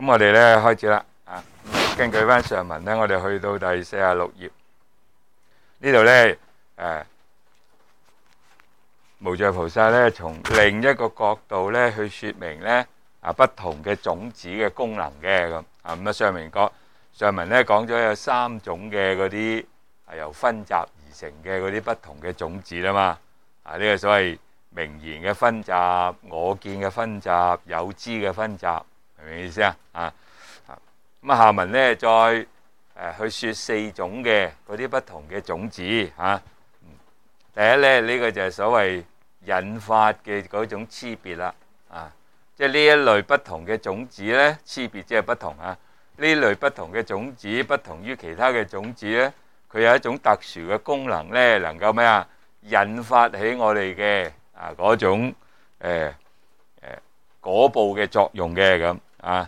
咁我哋咧開始啦。根據翻上文咧，我哋去到第46頁呢度咧，無著菩薩咧從另一個角度咧去説明咧不同嘅種子嘅功能嘅咁。咁上文咧講咗有3種嘅嗰啲由分集而成嘅嗰啲不同嘅種子啦嘛。呢個所謂名言嘅分集、我見嘅分集、有知嘅分集，明唔明意思啊？咁下文咧再去説4種嘅嗰啲不同嘅種子嚇。第一咧呢個就係所謂引發嘅嗰種差別啦。即係呢一類不同嘅種子咧，差別即係不同啊。呢類不同嘅種子不同於其他嘅種子咧，佢有一種特殊嘅功能咧，能夠咩啊？引發起我哋嘅嗰種果報嘅作用嘅咁啊。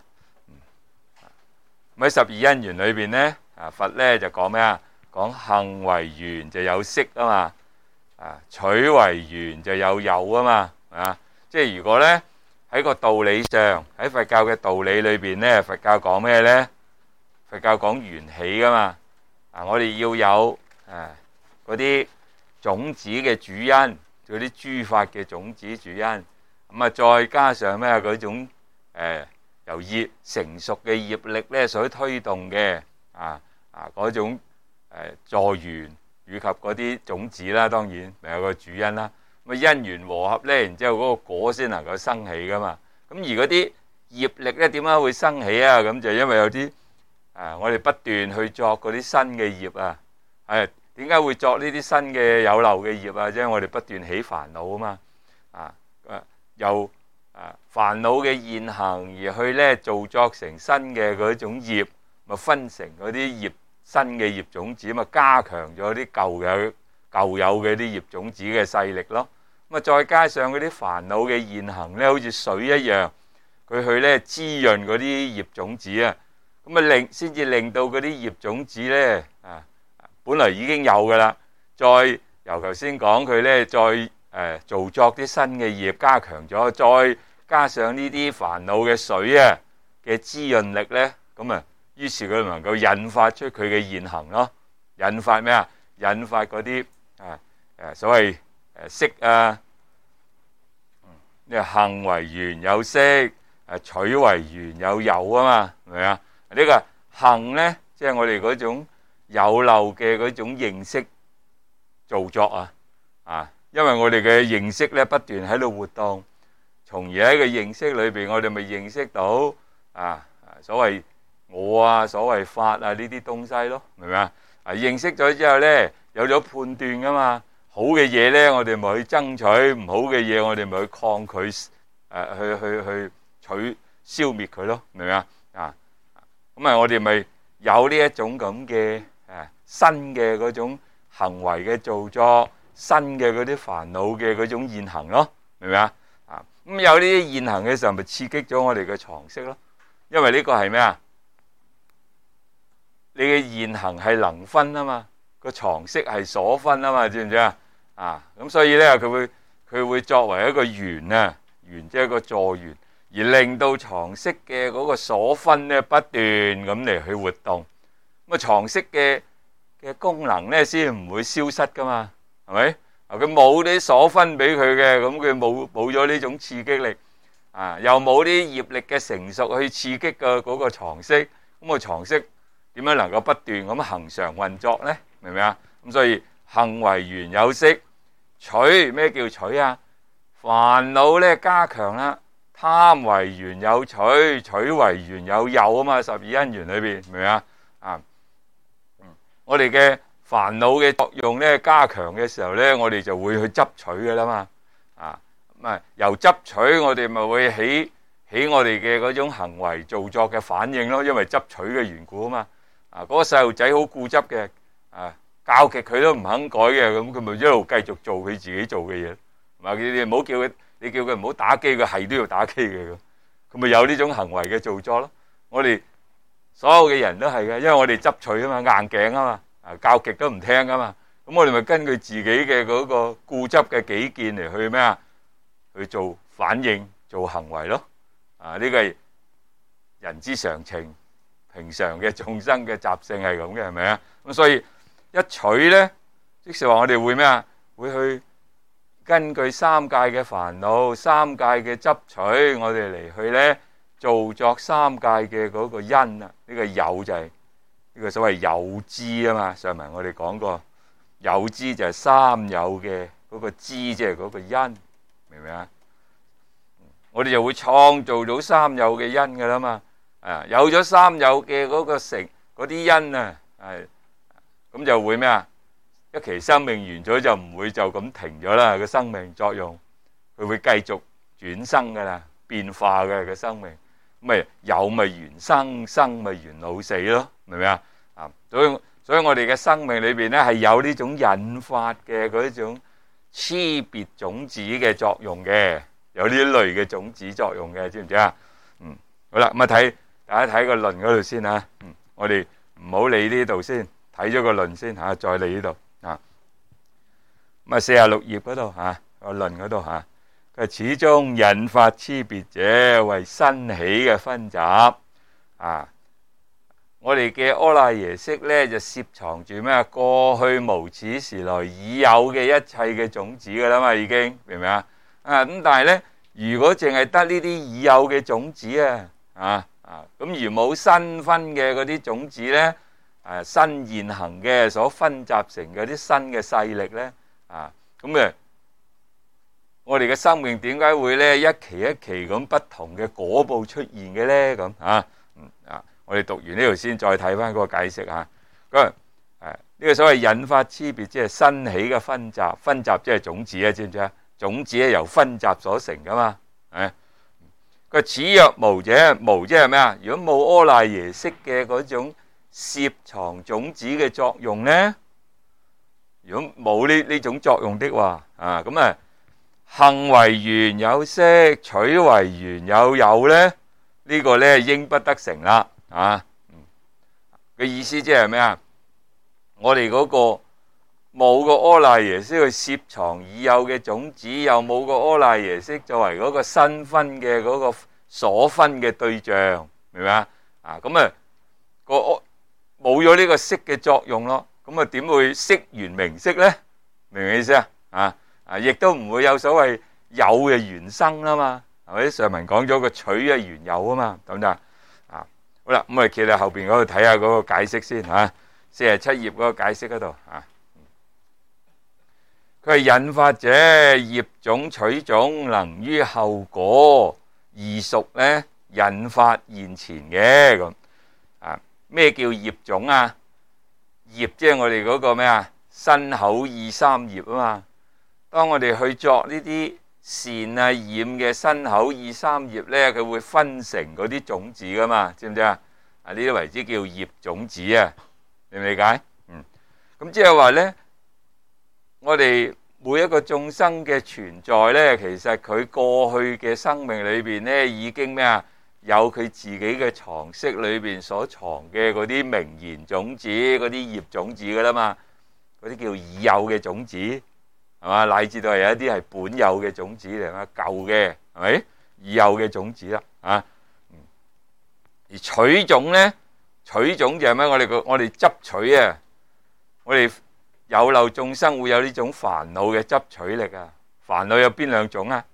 咁喺12因緣裏邊咧，佛咧就講咩啊？講行為緣就有識啊嘛，取為緣就有有啊嘛，即係如果咧喺個道理上，喺佛教嘅道理裏邊咧，佛教講咩咧？佛教講緣起噶嘛，我哋要有嗰啲種子嘅主因，嗰啲諸法嘅種子主因，咁再加上咩嗰種由業成熟嘅業力咧所推動嘅嗰種助緣以及嗰啲種子啦，當然咪有個主因啦。咁因緣和合咧，然之後嗰個果先能夠生起噶嘛。咁而嗰啲業力咧點解會生起啊？咁就因為有啲我哋不斷去作嗰啲新嘅業啊。點解會作呢啲新嘅有漏嘅業啊？即係我哋不斷起煩惱啊嘛。由煩惱嘅現行而去咧造作成新嘅嗰種業，咪分成嗰啲業新嘅業種子，咪加強咗啲舊有嘅啲業種子嘅勢力咯。咁再加上嗰啲煩惱嘅現行咧，好似水一樣，佢去咧滋潤嗰啲業種子啊，咁先至令到嗰啲業種子咧本來已經有噶啦，再由頭先講佢咧再造作啲新嘅業，加強咗，再加上呢啲煩惱嘅水嘅滋潤力咧，咁於是佢能夠引發出佢嘅現行咯。引發咩啊？引發嗰啲所謂識呢個行為緣有識，取為緣有有啊嘛，係咪啊？呢個行咧，即係我哋嗰種有漏嘅嗰種認識造作因為我哋嘅認識咧不斷喺度活動，從而喺個認識裏邊，我哋咪認識到所謂我所謂法呢啲東西咯，明唔明啊？認識咗之後咧，有咗判斷噶嘛，好嘅嘢咧，我哋咪去爭取；唔好嘅嘢，我哋咪去抗拒，去消滅佢咯，明唔明啊？咁我哋咪有呢一種咁嘅新嘅嗰種行為嘅造作，新嘅嗰啲煩惱嘅嗰種現行咯，明唔明啊？咁有呢啲現行嘅時候，咪刺激咗我哋嘅常識咯。因為呢個係咩啊？你嘅現行係能分啊嘛，個常識係所分啊嘛，知唔知啊？咁所以咧，佢會作為一個緣緣即係一個助緣，而令到常識嘅嗰個所分咧不斷咁嚟去活動。咁常識嘅功能咧先唔會消失噶嘛，係咪？佢冇啲所分俾佢嘅，咁佢冇咗呢種刺激力，又冇啲業力嘅成熟去刺激嘅嗰個常識，咁個常識點樣能夠不斷咁恆常運作呢？明唔明啊？咁所以行為緣有識，取咩叫取啊？煩惱咧加強啦，貪為緣有取，取為緣有有啊嘛，12因緣裏邊，明唔明啊？我哋嘅煩惱嘅作用咧加強嘅時候咧，我哋就會去執取嘅啦嘛。由執取我哋咪會起我哋嘅嗰種行為造作嘅反應咯，因為執取嘅緣故啊嘛。嗰個細路仔好固執嘅，教極佢都唔肯改嘅，咁佢咪一路繼續做佢自己做嘅嘢。你唔好叫佢，你叫佢唔好打機，佢係都要打機嘅咁，佢咪有呢種行為嘅造作咯。我哋所有嘅人都係嘅，因為我哋執取啊嘛，硬頸啊嘛，教極都唔聽啊嘛。咁我哋咪根據自己嘅嗰個固執嘅己見嚟去咩啊？去做反應、做行為咯。呢個係人之常情，平常嘅眾生嘅習性係咁嘅，係咪啊？咁所以一取咧，即是話我哋會咩啊？會去根據三界嘅煩惱、三界嘅執取，我哋嚟去咧造作三界嘅嗰個因啊！呢個有就係呢個所謂有支啊嘛。上文我哋講過，有支就係三有嘅嗰個支，即係嗰個因，明唔明啊？我哋就會創造到三有嘅因噶啦嘛。有咗三有嘅嗰個成嗰啲因啊，咁就會咩啊？一期生命完咗就唔會就咁停咗啦，個生命作用佢會繼續轉生噶啦，變化嘅個生命。咁咪有咪緣生，生咪緣老死咯，明唔明啊？所以我哋嘅生命裏邊咧係有呢種引發嘅嗰種差別種子嘅作用嘅，有呢類嘅種子作用嘅，知唔知啊？好啦，咁啊大家睇個論嗰度先啊。我哋唔好理呢度先，睇咗個論先吓，再理呢度啊。咁啊46頁嗰度吓，個論嗰度吓，佢始終引發差別者為新起嘅分集啊。我哋嘅阿賴耶識咧就攝藏住咩？過去無始時來已有嘅一切嘅種子噶啦嘛，已經明唔明啊？咁但係咧，如果淨係得呢啲已有嘅種子咁而冇新分嘅嗰啲種子咧，新現行嘅所分集成嗰啲新嘅勢力咧，咁我哋嘅生命點解會咧一期一期咁不同嘅果報出現嘅咧？咁我哋讀完呢度先，再睇翻嗰個解釋嚇。呢個所謂引發差別，即係新起嘅分集。分集即係種子啊，知唔知啊？種子咧由分集所成噶嘛。佢此若無者，無即係咩啊？如果冇阿賴耶識嘅嗰種攝藏種子嘅作用咧，如果冇呢種作用的話，行為緣有色，取為緣有有咧，呢個咧應不得成啦。嘅意思即係咩啊？我哋嗰個冇個阿賴耶識去攝藏已有嘅種子，又冇個阿賴耶識作為嗰個新分嘅嗰個所分嘅對象，明唔明啊？冇咗呢個識嘅作用咯，咁點會識緣名色咧？明唔明意思啊？亦都唔會有所謂有嘅緣生啦嘛，係咪？上文講咗個取嘅緣有啊嘛，得唔得？好啦，咁我哋企喺後邊嗰度睇下嗰個解釋先吓，47頁嗰個解釋嗰度吓。佢係引發者業種取種，能於後果而屬咧引發現前嘅咁。咩叫業種啊？業即係我哋嗰個咩啊？身口意三業啊嘛。當我哋去作呢啲善染嘅身口意三業咧，佢會分成嗰啲種子噶嘛，知唔知啊？呢啲為之叫業種子啊，理唔理解？咁即係話咧，我哋每一個眾生嘅存在咧，其實佢過去嘅生命裏邊咧，已經咩啊？有佢自己嘅藏識裏邊所藏嘅嗰啲名言種子、嗰啲業種子噶啦嘛，嗰啲叫已有嘅種子，係嘛？乃至到係有一啲係本有嘅種子嚟嘛，舊嘅係咪？已有嘅種子啦，而取種咧，取種就係咩？我哋執取啊，我哋有漏眾生會有呢種煩惱嘅執取力啊。煩惱有邊兩種啊？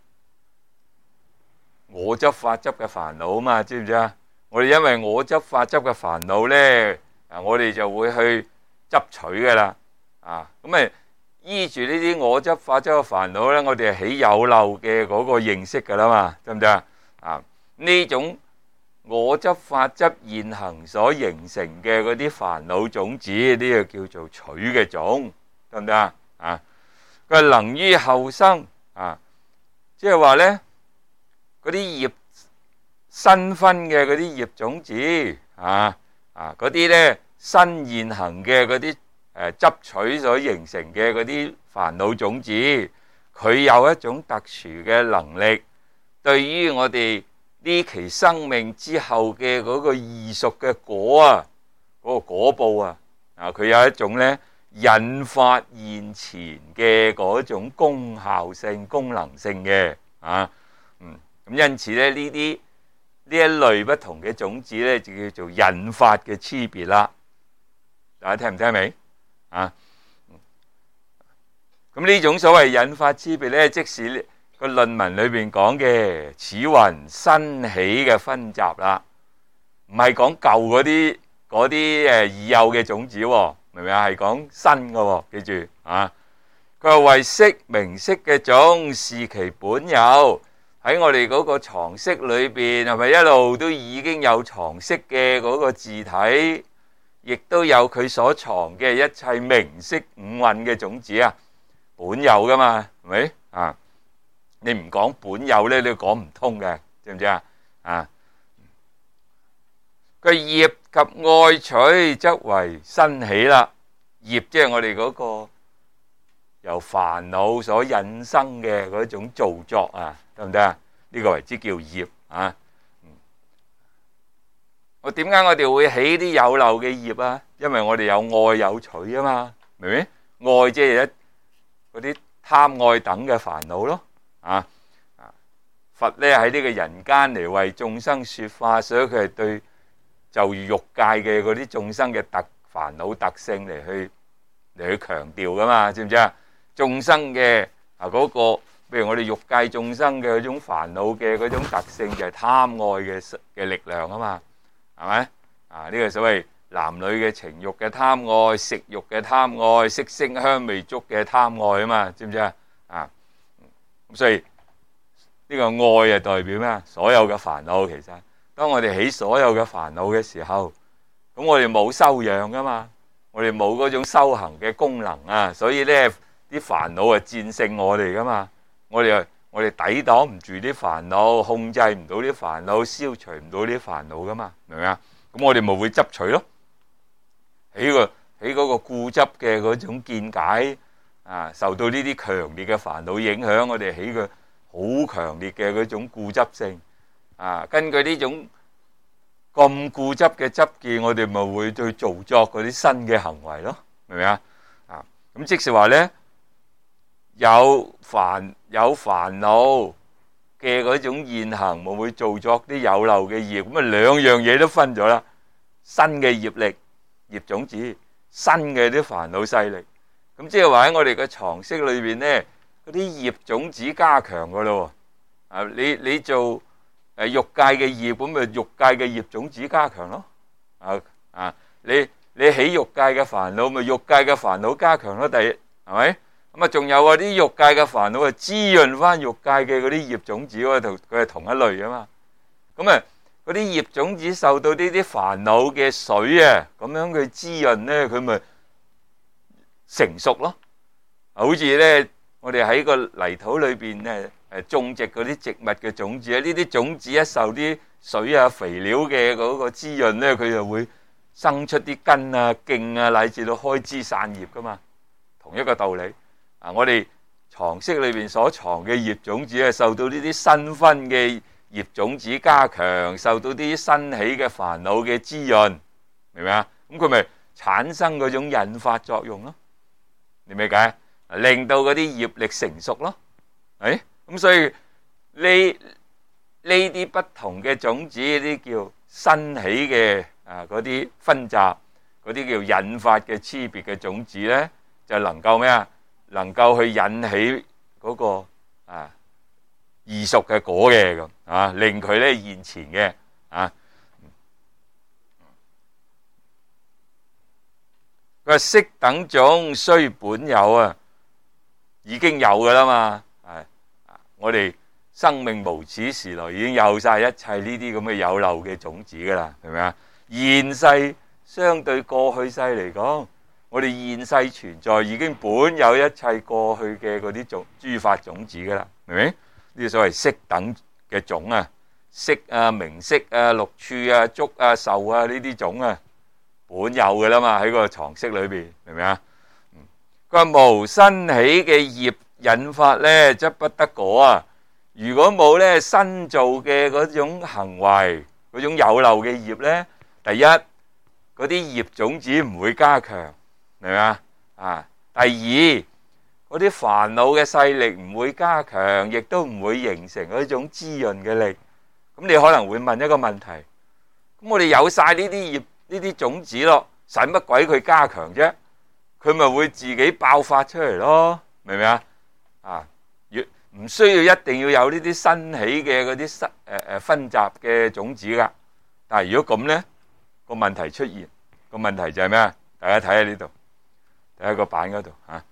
我執法執嘅煩惱啊嘛，知唔知啊？我哋因為我執法執嘅煩惱咧，我哋就會去執取噶啦，咁依住呢啲我執法執嘅煩惱咧，我哋係起有漏嘅嗰個認識噶啦嘛，知唔知啊？呢種我執法執現行所形成嘅嗰啲煩惱種子，呢個叫做取嘅種，得唔得啊？佢能於後生即係話咧，嗰啲業新分嘅嗰啲業種子嗰啲咧新現行嘅嗰啲執取所形成嘅嗰啲煩惱種子，佢有一種特殊嘅能力，對於我哋呢期生命之後嘅嗰個異熟嘅果啊，嗰個果報佢有一種咧引發現前嘅嗰種功效性、功能性嘅咁因此咧呢呢一類不同嘅種子咧，就叫做引發嘅差別啦。大家聽唔聽明啊？咁呢種所謂引發差別咧，即使個論文裏邊講嘅此雲新起嘅分集啦，唔係講舊嗰啲已有嘅種子，明唔明啊？係講新嘅，記住啊！佢話為識名色嘅種是其本有，喺我哋嗰個常識裏邊，係咪一路都已經有常識嘅嗰個字體，亦都有佢所藏嘅一切名色五蘊嘅種子啊，本有噶嘛，係咪啊？你唔講本有咧，你都講唔通嘅，知唔知啊？啊，佢業及愛取則為新起啦，業即係我哋嗰個由煩惱所引生嘅嗰種造作啊，得唔得啊？呢個為之叫業啊。我點解我哋會起啲有漏嘅業啊？因為我哋有愛有取啊嘛，明唔明？愛即係嗰啲貪愛等嘅煩惱咯。啊，佛咧喺呢個人間嚟為眾生說法，所以佢係對就欲界嘅嗰啲眾生嘅煩惱特性嚟去強調噶嘛，知唔知啊？眾生嘅嗰個，譬如我哋欲界眾生嘅嗰種煩惱嘅嗰種特性，就係貪愛嘅力量啊嘛，係咪啊？呢個所謂男女嘅情欲嘅貪愛、食欲嘅貪愛、色聲香味觸嘅貪愛啊嘛，知唔知啊？啊，咁所以呢個愛係代表咩？所有嘅煩惱，其實當我哋起所有嘅煩惱嘅時候，咁我哋冇修養噶嘛，我哋冇嗰種修行嘅功能啊，所以咧啲煩惱係戰勝我哋噶嘛，我哋抵擋唔住啲煩惱，控制唔到啲煩惱，消除唔到啲煩惱噶嘛，明唔明啊？咁我哋咪會執取咯，起嗰個固執嘅嗰種見解啊，受到呢啲強烈嘅煩惱影響，我哋起個好強烈嘅嗰種固執性啊，根據呢種咁固執嘅執見，我哋咪會去造作嗰啲新嘅行為咯，明唔明啊？啊，咁即是話咧，有煩惱嘅嗰種現行，會唔會造作啲有漏嘅業？咁啊兩樣嘢都分咗啦，新嘅業力、業種子，新嘅啲煩惱勢力。咁即係話喺我哋嘅常識裏邊咧，嗰啲業種子加強噶咯。啊，你做欲界嘅業，咁咪欲界嘅業種子加強咯。你起欲界嘅煩惱，咪欲界嘅煩惱加強咯。第一係咪？咁啊，仲有啲欲界嘅煩惱啊，滋潤翻欲界嘅嗰啲業種子，佢係同一類啊嘛。咁啊，嗰啲業種子受到呢啲煩惱嘅水啊，咁樣佢滋潤咧，佢咪成熟咯。好似咧，我哋喺個泥土裏邊咧，種植嗰啲植物嘅種子啊，呢啲種子一受啲水啊、肥料嘅嗰個滋潤咧，佢就會生出啲根啊、莖啊，乃至到開枝散葉噶嘛。同一個道理啊，我哋常識裏邊所藏嘅業種子係受到呢啲新分嘅業種子加強，受到啲新起嘅煩惱嘅滋潤，明唔明啊？咁佢咪產生嗰種引發作用咯？你明解？令到嗰啲業力成熟咯。咁所以呢啲不同嘅種子，呢啲叫新起嘅嗰啲分集，嗰啲叫引發嘅差別嘅種子咧，就能夠咩啊？能夠去引起嗰個異熟嘅果嘅咁啊，令佢咧現前嘅啊。佢話色等種雖本有啊，已經有噶啦嘛。我哋生命無始時來已經有晒一切呢啲咁嘅有漏嘅種子噶啦，係咪啊？現世相對過去世嚟講，我哋現世存在已經本有一切過去嘅嗰啲諸法種子噶啦，明唔明？呢個所謂色等嘅種啊，色啊、名色啊、六處啊、觸啊、受啊呢啲種啊，本有噶啦嘛，喺個常識裏邊，明唔明啊？佢話無新起嘅業引發咧，則不得果啊！如果冇咧新做嘅嗰種行為，嗰種有漏嘅業咧，第一嗰啲業種子唔會加強，明唔明啊？第二嗰啲煩惱嘅勢力唔會加強，亦都唔會形成嗰種滋潤嘅力。 咁你可能會問一個問題，咁我哋有晒呢啲葉呢啲種子咯，使乜鬼佢加強啫？佢咪會自己爆發出嚟咯，明唔明啊？啊，唔需要一定要有呢啲新起嘅嗰啲分集嘅種子噶。但係如果咁咧，個問題出現，個問題就係咩啊？大家睇下呢度，第一個版嗰度嚇。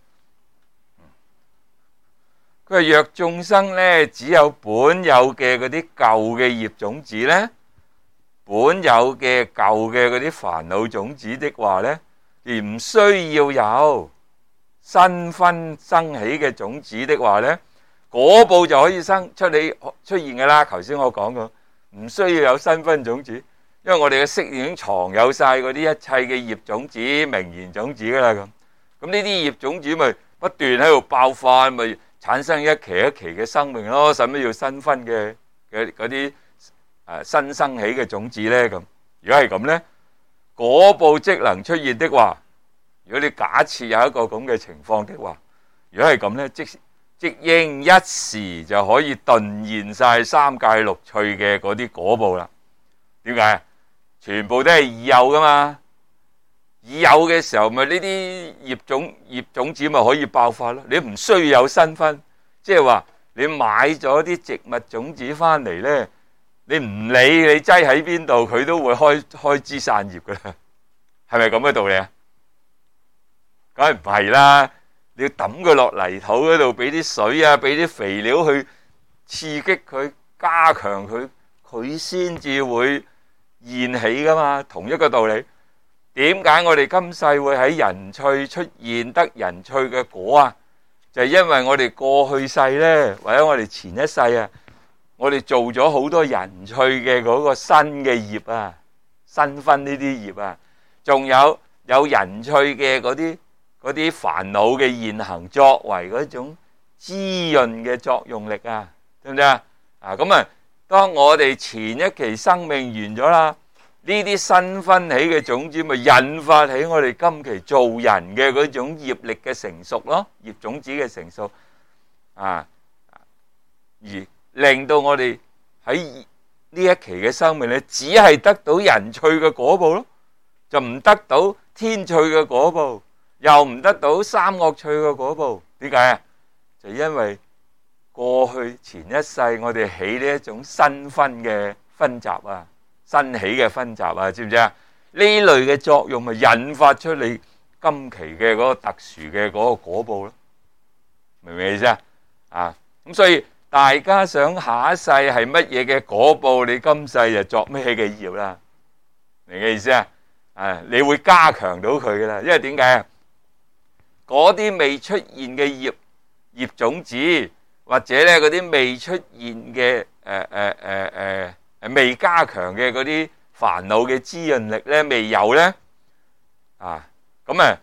佢話若眾生咧只有本有嘅嗰啲舊嘅業種子咧，本有嘅舊嘅嗰啲煩惱種子的話咧，而唔需要有新分生起嘅種子的話咧，果報就可以出現噶啦。頭先我講過，唔需要有新分種子，因為我哋嘅識已經藏有晒嗰啲一切嘅業種子、名言種子噶啦。咁呢啲業種子咪不斷喺度爆發，咪產生一期一期嘅生命咯。使乜要新分嘅嗰啲新生起嘅種子咧？咁如果係咁咧，果報即能出現的話，如果你假設有一個咁嘅情況的話，如果係咁咧，即應一時就可以頓現晒三界六趣嘅嗰啲果報啦。點解啊？全部都係已有噶嘛，已有嘅時候咪呢啲業種子咪可以爆發咯。你唔需要有新分，即係話你買咗啲植物種子翻嚟咧，你唔理你擠喺邊度，佢都會開枝散葉噶啦。係咪咁嘅道理啊？梗係唔係啦！你要抌佢落泥土嗰度，俾啲水啊，俾啲肥料去刺激佢，加強佢，佢先至會現起噶嘛。同一個道理，點解我哋今世會喺人趣出現得人趣嘅果啊？就係因為我哋過去世呢，或者我哋前一世啊，我哋做咗好多人趣嘅嗰個新嘅業啊，新分呢啲業啊，仲有人趣嘅嗰啲煩惱嘅現行，作為嗰種滋潤嘅作用力啊，知唔知啊？咁啊，當我哋前一期生命完咗啦，呢啲新分起嘅種子咪引發起我哋今期做人嘅嗰種業力嘅成熟咯，業種子嘅成熟啊，而令到我哋喺呢一期嘅生命咧，只係得到人趣嘅果報咯，就唔得到天趣嘅果報，又唔得到三惡趣嘅果報。點解啊？就因為過去前一世我哋起呢一種新分嘅分集啊，新起嘅分集啊，知唔知啊？呢類嘅作用咪引發出你今期嘅嗰個特殊嘅嗰個果報咯，明唔明意思啊？咁所以大家想下一世係乜嘢嘅果報，你今世就作咩嘅業啦，明嘅意思啊？你會加強到佢噶啦，因為點解啊？嗰啲未出現嘅業種子，或者咧嗰啲未出現嘅未加強嘅嗰啲煩惱嘅滋潤力咧，未有咧咁呢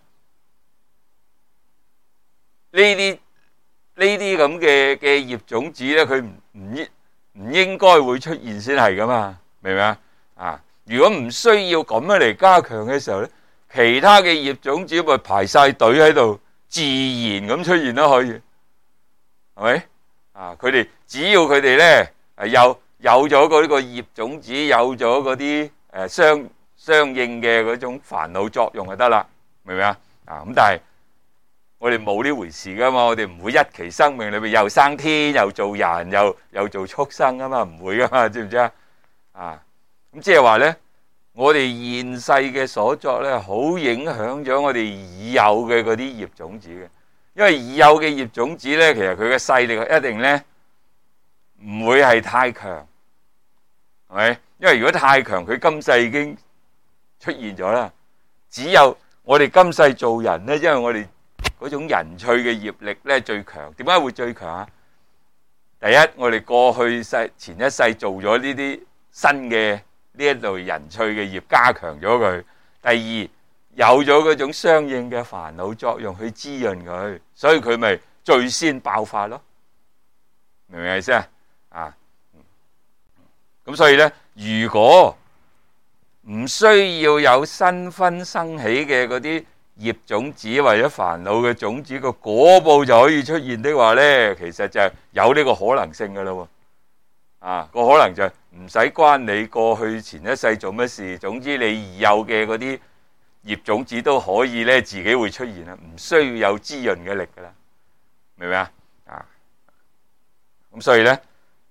啲咁嘅業種子咧，佢唔應該會出現先係噶嘛，明唔明啊？如果唔需要咁樣嚟加強嘅時候咧，其他嘅業種子咪排晒隊喺度，自然咁出現都可以，係咪？佢哋只要佢哋咧有咗嗰個業種子，有咗嗰啲相應嘅嗰種煩惱作用就得啦，明唔明啊？咁但係我哋冇呢回事噶嘛，我哋唔會一期生命裏邊又生天又做人又做畜生噶嘛，唔會噶嘛，知唔知啊？咁即係話咧，我哋現世嘅所作咧，好影響咗我哋已有嘅嗰啲業種子嘅。因為已有嘅業種子咧，其實佢嘅勢力一定咧唔會係太強，係咪？因為如果太強，佢今世已經出現咗啦。只有我哋今世做人咧，因為我哋嗰種人趣嘅業力咧最強。點解會最強啊？第一，我哋過去前一世做咗呢啲新嘅呢一類人趣嘅業，加強咗佢。第二，有咗嗰種相應嘅煩惱作用去滋潤佢，所以佢咪最先爆發咯，明唔明意思啊？咁所以咧，如果唔需要有新分生起嘅嗰啲業種子或者煩惱嘅種子個果報就可以出現的話咧，其實就係有呢個可能性噶啦。個可能就係唔使關你過去前一世做乜事，總之你已有嘅嗰啲業種子都可以咧自己會出現啦，唔需要有滋潤嘅力噶啦，明唔明啊？咁所以咧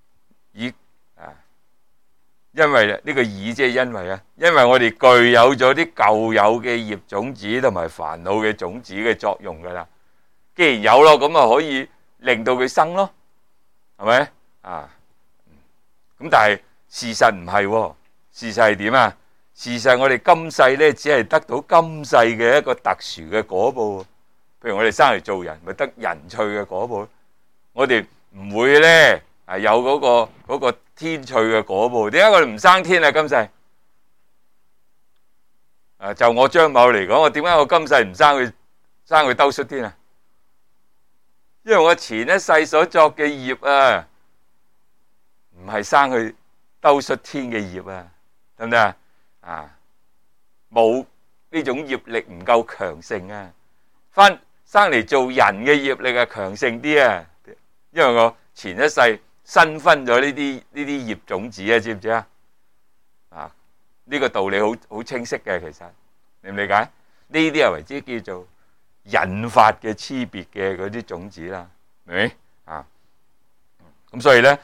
因為呢個以即係因為我哋具有咗啲舊有嘅業種子同埋煩惱嘅種子嘅作用噶啦，既然有咯，咁啊可以令到佢生咯，係咪咁但係事實唔係，事實係點啊？事實我哋今世咧只係得到今世嘅一個特殊嘅果報，譬如我哋生嚟做人，咪得人趣嘅果報，我哋唔會咧有嗰個天趣嘅果報。點解我哋唔生天啊？今世就我張某嚟講，我點解我今世唔生去兜率天啊？因為我前一世所作嘅業啊，唔係生去兜率天嘅業啊，得唔得啊？冇呢種業力唔夠強盛啊，生嚟做人嘅業力啊強盛啲啊，因為我前一世新分咗呢啲業種子啊，知唔知啊？呢個道理好清晰嘅，其實你唔理解？呢啲係為之叫做引發嘅差別嘅嗰啲種子啦，明唔明啊？咁所以咧，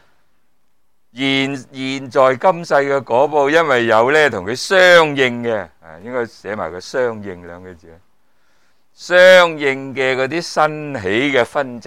現在今世嘅果報，因為有咧同佢相應嘅，應該寫埋個相應兩個字，相應嘅嗰啲新起嘅分集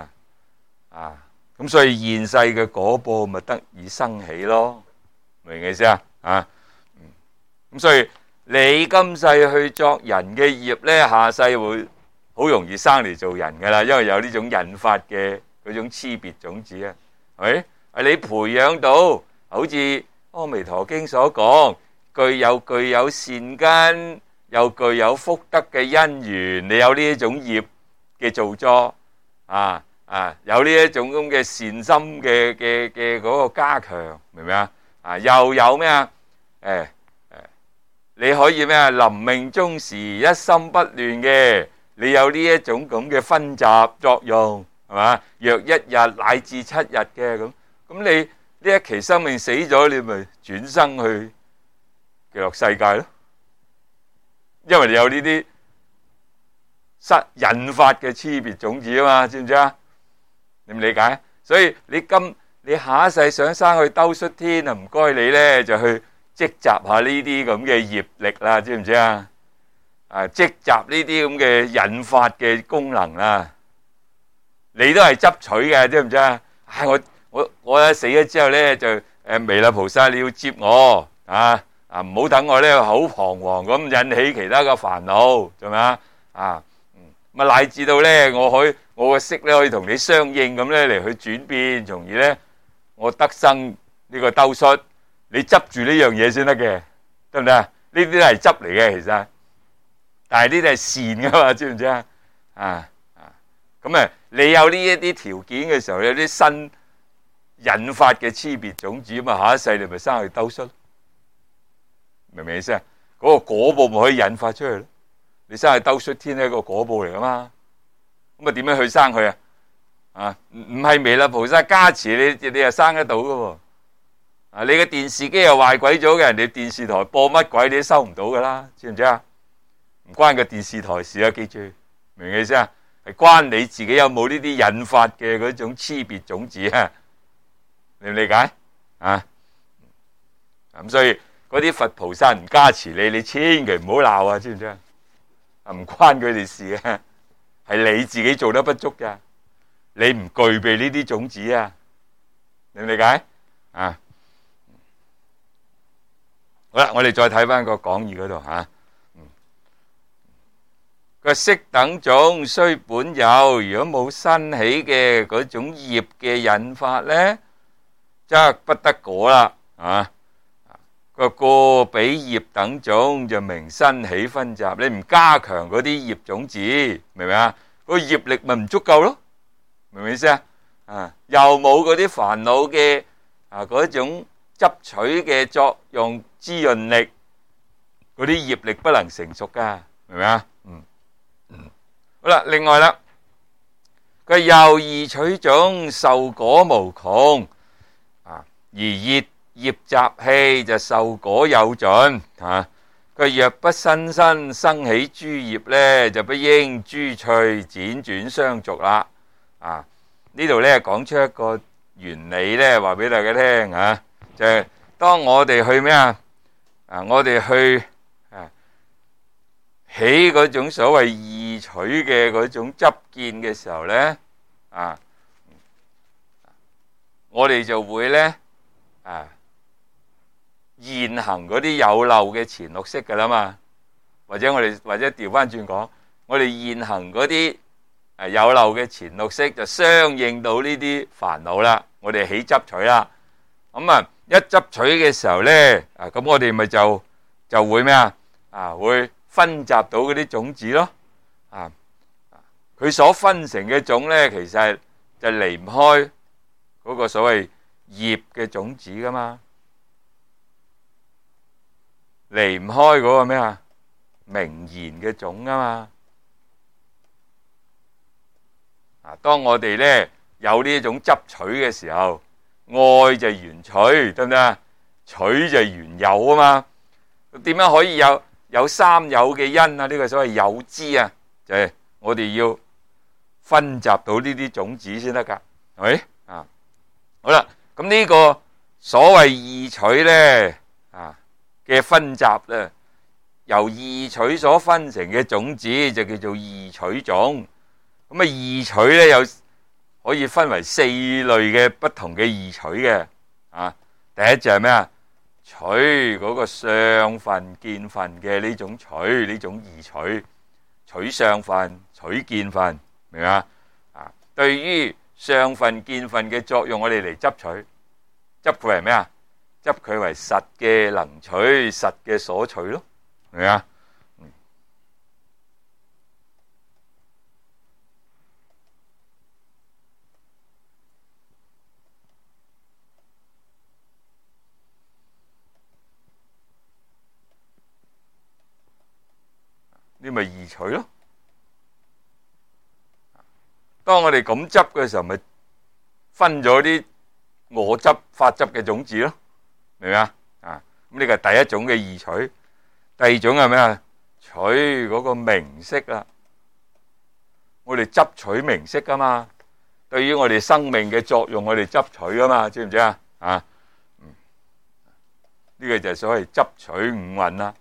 咁所以現世嘅果報咪得以生起咯，明唔明意思啊？咁所以你今世去作人嘅業咧，下世會好容易生嚟做人噶啦，因為有呢種引發嘅嗰種差別種子啊，係咪？你培養到好似《阿彌陀經》所講，具有善根，又具有福德嘅因緣，你有呢一種業嘅造作有呢一種咁嘅善心嘅嗰個加強，明唔明啊？又有咩啊？你可以咩啊？臨命終時一心不亂嘅，你有呢一種咁嘅分集作用，係嘛？若一日乃至7日嘅咁你呢一期生命死咗，你咪轉生去極樂世界咯，因為你有呢啲引發嘅差別種子啊嘛，知唔知啊？你唔理解？所以你下一世想生去兜率天啊，唔該你咧就去積集下呢啲咁嘅業力啦，知唔知啊？積集呢啲咁嘅引發嘅功能啦，你都係執取嘅，知唔知啊？我死咗之後咧就彌勒菩薩你要接我唔好等我咧好彷徨咁引起其他嘅煩惱，係咪啊？乃至到咧我個色咧可以同你相應咁咧嚟去轉變，從而咧我得生呢個兜率，你執住呢樣嘢先得嘅，得唔得啊？呢啲都係執嚟嘅，其實，但係呢啲係善噶嘛，知唔知啊？咁你有呢一啲條件嘅時候，有啲新引發嘅差別種子嘛，下一世你咪生去兜率，明唔明意思啊？嗰個果報咪可以引發出去咯。你生去兜率天係一個果報嚟噶嘛，咁點樣去生佢啊？唔係彌勒菩薩加持你又生得到噶喎。你嘅電視機又壞鬼咗嘅，人哋電視台播乜鬼你都收唔到噶啦，知唔知啊？唔關個電視台事啊，記住，明唔明意思啊？係關你自己有冇呢啲引發嘅嗰種差別種子啊？你理解咁所以嗰啲佛菩薩唔加持你千祈唔好鬧啊，知唔知啊？唔關佢哋事啊，係你自己做得不足噶，你唔具備呢啲種子啊，你理解好啦，我哋再睇翻個講義嗰度個色等種雖本有，如果冇新起嘅嗰種業嘅引發咧，則不得果啦個比業等種就名新起分集，你唔加強嗰啲業種子，明唔明啊？個業力咪唔足夠咯，明唔明意思又冇嗰啲煩惱嘅嗰種執取嘅作用滋潤力，嗰啲業力不能成熟噶，明唔明啊？好啦，另外啦，佢又異取種，受果無窮而熱葉雜氣就受果有盡啊。佢若不新生生起諸葉咧，就不應諸趣輾轉相續啦。啊，呢度咧講出一個原理咧，話俾大家聽啊，就係當我哋去咩啊？我哋去起嗰種所謂異取嘅嗰種執見嘅時候咧，我哋就會咧現行嗰啲有漏嘅前六識噶啦嘛，或者調翻轉講，我哋現行嗰啲有漏嘅前六識就相應到呢啲煩惱啦，我哋起執取啦。咁一執取嘅時候咧，咁我哋咪就會咩會分集到嗰啲種子咯。佢所分成嘅種咧，其實就離唔開嗰個所謂業嘅種子噶嘛，離唔開嗰個咩名言嘅種啊嘛。當我哋咧有呢一種執取嘅時候，愛就緣取，得唔得啊？取就緣有啊嘛。點樣可以有三有嘅因啊？呢個所謂有支啊，就係我哋要分集到呢啲種子先得噶，係咪啊？好啦，咁呢個所謂異取咧嘅分集咧，由異取所分成嘅種子就叫做異取種。咁異取咧有可以分為四類嘅不同嘅異取嘅。第一就係咩取嗰個相分見分嘅呢種取，呢種異取，取相分，取見分，明嘛？對於相分見分嘅作用，我哋嚟執取，執佢為咩執佢為實嘅能取，實嘅所取咯，明嘛？呢咪異取咯。當我哋咁執嘅時候，咪分咗啲我執法執嘅種子咯，明唔明啊？咁呢個係第一種嘅異取。第二種係咩取嗰個名色啦。我哋執取名色噶嘛，對於我哋生命嘅作用，我哋執取噶嘛，知唔知啊？呢個就係所謂執取五蘊啦。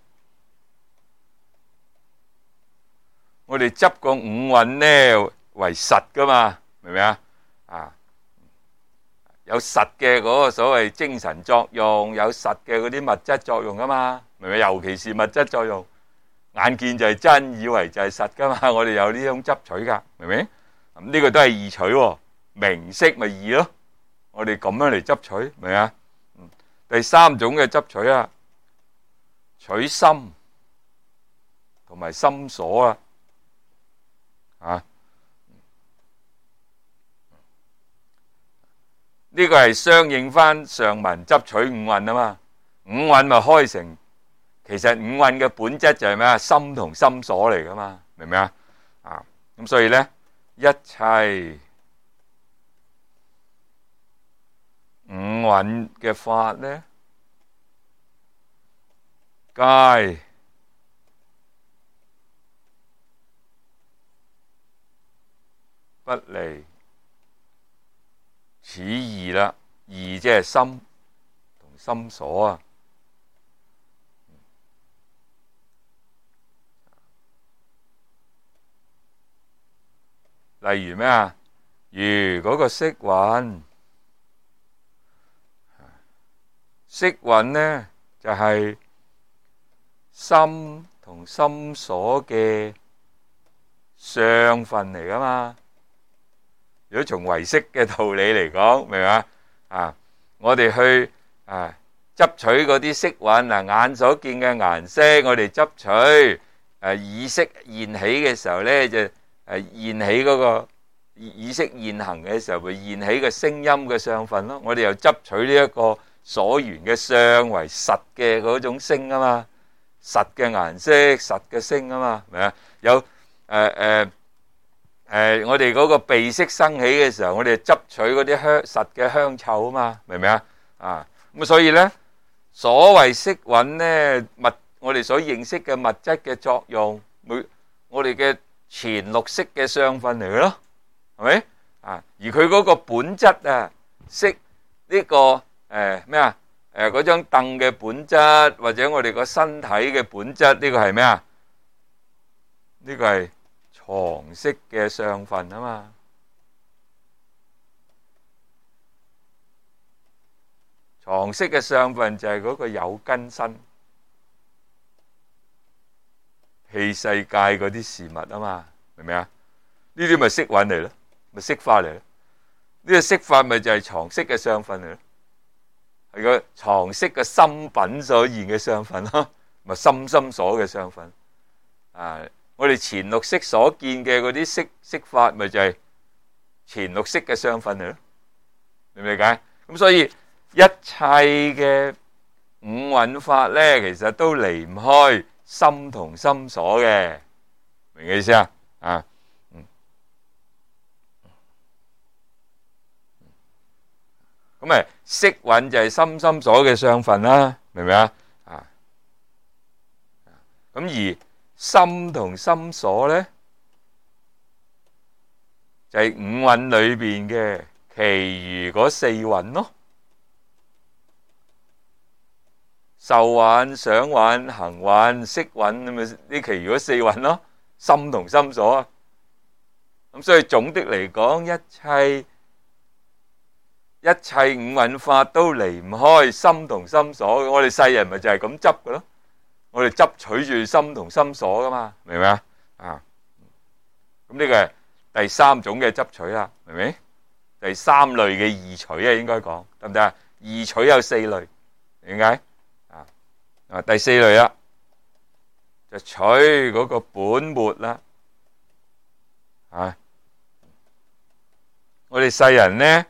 我哋執個五蘊咧為實噶嘛，明唔明啊？有實嘅嗰個所謂精神作用，有實嘅嗰啲物質作用噶嘛，明唔明？尤其是物質作用，眼見就係真，以為就係實噶嘛。我哋有呢種執取噶，明唔明？咁呢個都係異取，名色咪異咯。我哋咁樣嚟執取，明唔明啊？第三種嘅執取取心同埋心所呢個係相應翻上文執取五蘊啊嘛。五蘊咪開成，其實五蘊嘅本質就係咩心同心所嚟噶嘛，明唔明啊？咁所以咧，一切五蘊嘅法咧，皆不離此義啦。義即係心同心所例如咩如嗰個色蘊，色蘊呢就係心同心所嘅相分嚟噶嘛。如果從唯識嘅道理嚟講，明嘛？我哋去執取嗰啲色蘊，眼所見嘅顏色，我哋執取意識現起嘅時候咧，就現起嗰個意識現行嘅時候，會現起個聲音嘅相分咯。我哋又執取呢一個所緣嘅相為實嘅嗰種聲啊嘛，實嘅顏色，實嘅聲啊嘛，明嘛？有我哋嗰個鼻識生起嘅時候，我哋執取嗰啲實嘅香臭啊嘛，明唔明啊？ 咁所以咧，所謂色蘊咧，我哋所認識嘅物質嘅作用，我哋嘅前六識嘅相分嚟嘅咯，係咪？而佢嗰個本質啊，色呢個咩啊？嗰張凳嘅本質，或者我哋個身體嘅本質，呢個係咩啊？呢個係藏識嘅相分啊嘛。藏識嘅相分就係嗰個有根身器世界嗰啲事物啊嘛，明唔明啊？呢啲咪色蘊嚟咯，咪色法嚟咯。呢個色法咪就係藏識嘅相分嚟咯，係個藏識嘅心品所現嘅相分咯，咪心心所嘅相分。我哋前六識所見嘅嗰啲色法，咪就係前六識嘅相分嚟咯，明唔明解？咁所以一切嘅五蘊法咧，其實都離唔開心同心所嘅，明嘅意思啊？咁咪色蘊就係心心所嘅相分啦，明唔明啊？咁而心同心所咧，就係五蘊裏邊嘅其餘嗰四蘊咯。受蘊、想蘊、行蘊、識蘊，咪呢其餘嗰四蘊咯，心同心所啊。咁所以總的嚟講，一切五蘊法都離唔開心同心所。我哋世人咪就係咁執嘅咯，我哋執取住心同心所噶嘛，明唔明啊？咁呢個係第三種嘅執取啦，明唔明？第三類嘅異取啊，應該講得唔得啊？異取有四類，點解？第四類啦，就取嗰個本末啦。我哋世人呢，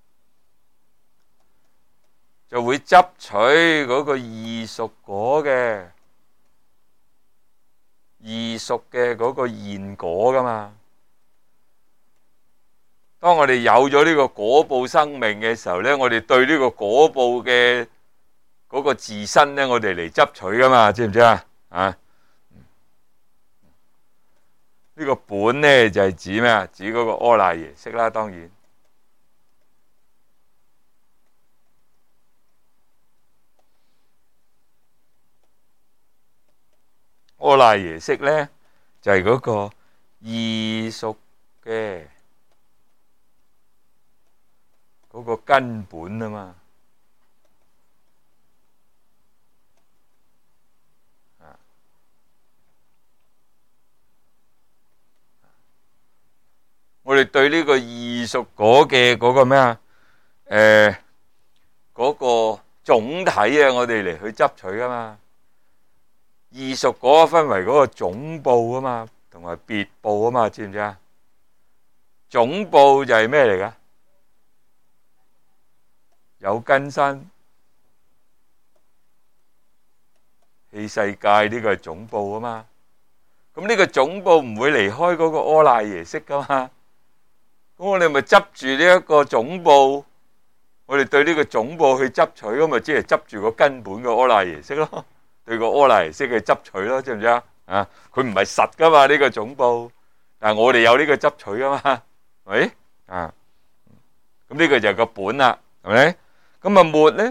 就會執取嗰個異熟果嘅異熟嘅嗰個現果噶嘛。當我哋有咗呢個果報生命嘅時候呢，我哋對呢個果報嘅嗰個自身咧，我哋嚟執取噶嘛，知唔知啊？呢個本咧就係指咩啊？指嗰個阿賴耶識啦，當然。阿賴耶識咧就係嗰個異熟嘅嗰個根本啊嘛。我哋對呢個異熟果嘅嗰個咩啊？嗰個總體啊，我哋嚟去執取噶嘛。異熟果分為嗰個總報啊嘛，同埋別報啊嘛，知唔知啊？總報就係咩嚟噶？有根身器世界，呢個係總報啊嘛。咁呢個總報唔會離開嗰個阿賴耶識噶嘛。咁我哋咪執住呢一個總報，我哋對呢個總報去執取，咁咪即係執住個根本嘅阿賴耶識咯，對個阿賴耶識去執取咯，知唔知啊？佢唔係實噶嘛，呢個總報，但係我哋有呢個執取噶嘛，係咪？咁呢個就係個本啦，係咪？咁啊末咧？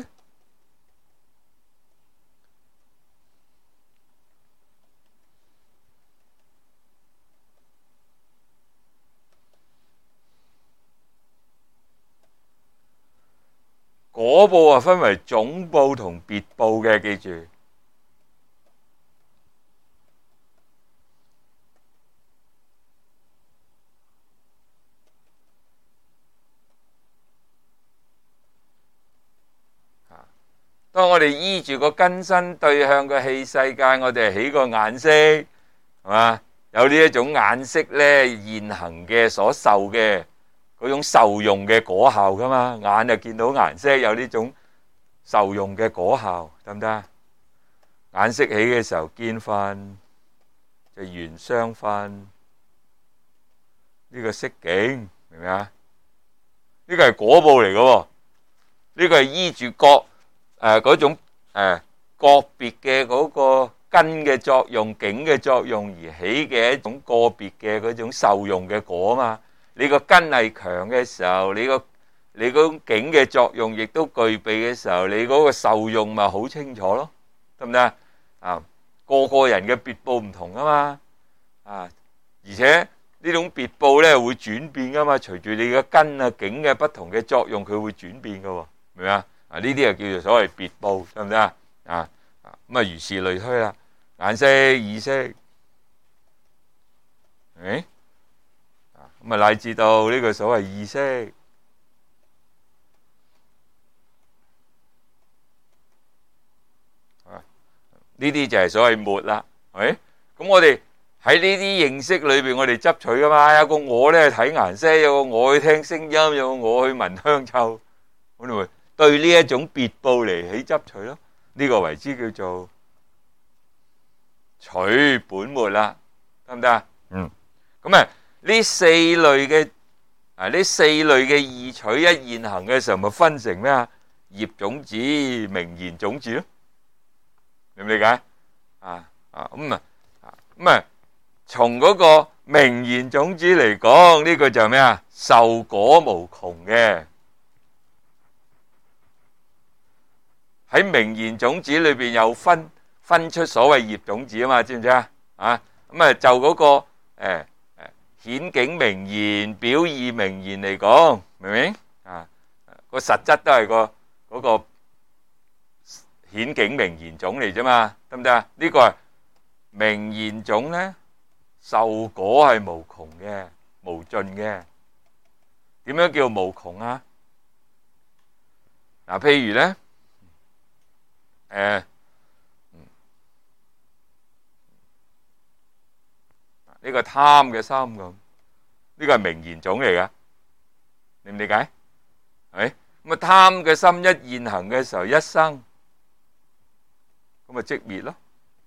果報啊，分為總報同別報嘅，記住。當我哋依住個根身對向個器世界，我哋起個眼識，係嘛？有呢一種眼識咧，現行嘅所受嘅嗰種受用嘅果效噶嘛，眼就見到顏色，有呢種受用嘅果效，得唔得？眼識起嘅時候見分就緣相分，呢個色境，明唔明啊？呢個係果報嚟嘅，呢個係依住覺嗰種個別嘅嗰個根嘅作用、境嘅作用而起嘅一種個別嘅嗰種受用嘅果嘛。你個根係強嘅時候，你嗰種境嘅作用亦都具備嘅時候，你嗰個受用咪好清楚咯，得唔得啊？個個人嘅別報唔同啊嘛，而且呢種別報咧會轉變噶嘛，隨住你嘅根啊境嘅不同嘅作用，佢會轉變噶，明唔明啊？呢啲就叫做所謂別報，得唔得啊？咁啊如是類推啦，眼識、耳識，咁啊乃至到呢個所謂意識，呢啲就係所謂末啦，係咪？咁我哋喺呢啲認識裏邊，我哋執取噶嘛，有個我咧睇顏色，有個我去聽聲音，有個我去聞香臭，我哋會對呢一種別報嚟起執取咯。呢個為之叫做取本末啦，得唔得啊？咁呢四類嘅意取一現行嘅時候，咪分成咩啊？業種子、名言種子咯，明唔理解？從嗰個名言種子嚟講，呢個就係咩啊？受果無窮嘅。喺名言種子裏邊又分出所謂業種子啊嘛，知唔知啊？就嗰個顯境名言、表意名言嚟講，明唔明？個實質都係嗰個顯境名言種嚟啫嘛，得唔得啊？呢個係名言種咧，受果係無窮嘅、無盡嘅。點樣叫無窮啊？譬如咧，呢個貪嘅心咁，呢個係名言種嚟噶，理唔理解？係咁啊！貪嘅心一現行嘅時候，一生咁咪即滅咯。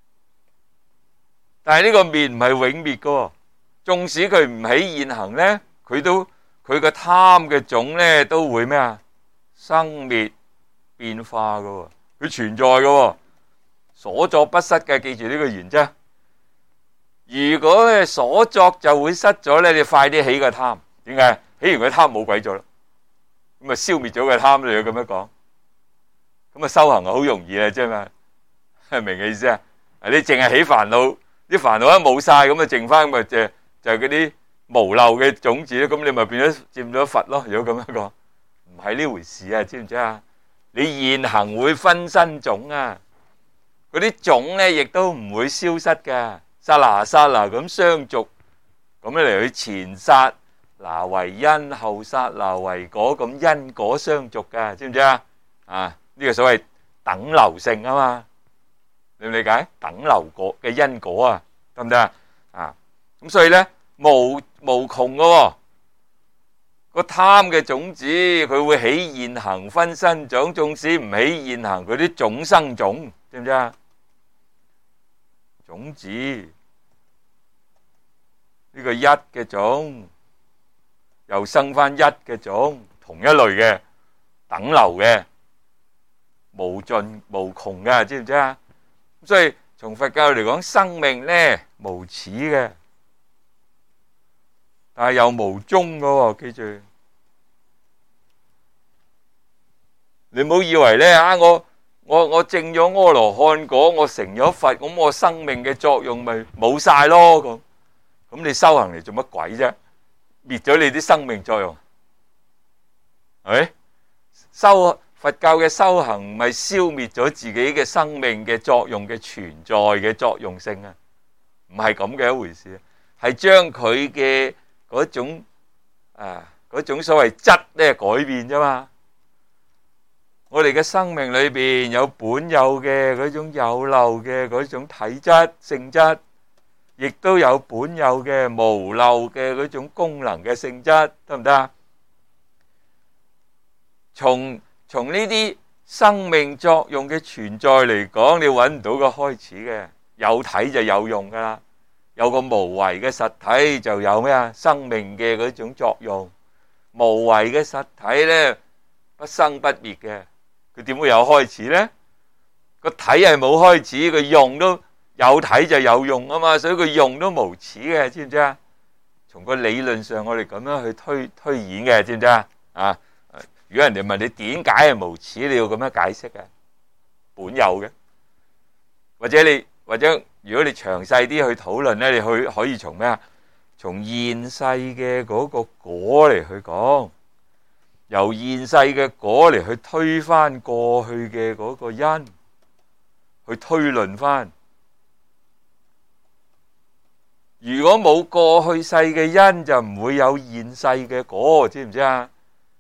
但係呢個滅唔係永滅噶，縱使佢唔起現行咧，佢個貪嘅種咧都會咩啊？生滅變化噶，佢存在噶，所作不失嘅。記住呢個原則。如果係所作就會失咗咧，你快啲起個貪。點解？起完個貪冇鬼咗啦，咁啊消滅咗個貪，你要咁樣講，咁啊修行啊好容易啊，啫嘛，明嘅意思啊？你淨係起煩惱，啲煩惱一冇晒，咁啊剩翻咪就係嗰啲無漏嘅種子咧，咁你咪變咗佔咗佛咯。如果咁樣講，唔係呢回事啊，知唔知啊？你現行會分身種啊，嗰啲種咧亦都唔會消失噶。剎那剎那咁相續，咁咧嚟去前剎那為因，後剎那為果，咁因果相續噶，知唔知啊？呢個所謂等流性啊嘛，你理唔理解？等流果嘅因果啊，得唔得啊？咁所以咧無窮噶，個貪嘅種子佢會起現行分身種，縱使唔起現行，佢啲種生種，知唔知啊？種子呢個一嘅種，又生翻一嘅種，同一類嘅等流嘅，無盡無窮嘅，知唔知啊？所以從佛教嚟講，生命咧無始嘅，但係又無終嘅，記住，你唔好以為咧我證咗阿羅漢果，我成咗佛，咁我生命嘅作用咪冇晒咯咁。咁你修行嚟做乜鬼啫？滅咗你啲生命作用，係咪？佛教嘅修行咪消滅咗自己嘅生命嘅作用嘅存在嘅作用性啊？唔係咁嘅一回事，係將佢嘅嗰種所謂質咧改變啫嘛。我哋嘅生命裏邊有本有嘅嗰種有漏嘅嗰種體質性質，亦都有本有嘅無漏嘅嗰種功能嘅性質，得唔得啊？從呢啲生命作用嘅存在嚟講，你揾唔到個開始嘅，有體就有用噶啦，有個無為嘅實體就有咩啊？生命嘅嗰種作用，無為嘅實體咧不生不滅嘅。佢佢點會有開始呢？個體係冇開始，佢用都有體就有用啊嘛，所以佢用都無始嘅，知唔知啊？從個理論上，我哋咁樣去推演嘅，知唔知啊？啊，如果人哋問你點解係無始，你要咁樣解釋嘅，本有嘅，或者如果你詳細啲去討論咧，你可以從咩啊？從現世嘅嗰個果嚟去講，由現世嘅果嚟去推翻過去嘅嗰個因，去推論翻。如果冇過去世嘅因，就唔會有現世嘅果，知唔知啊？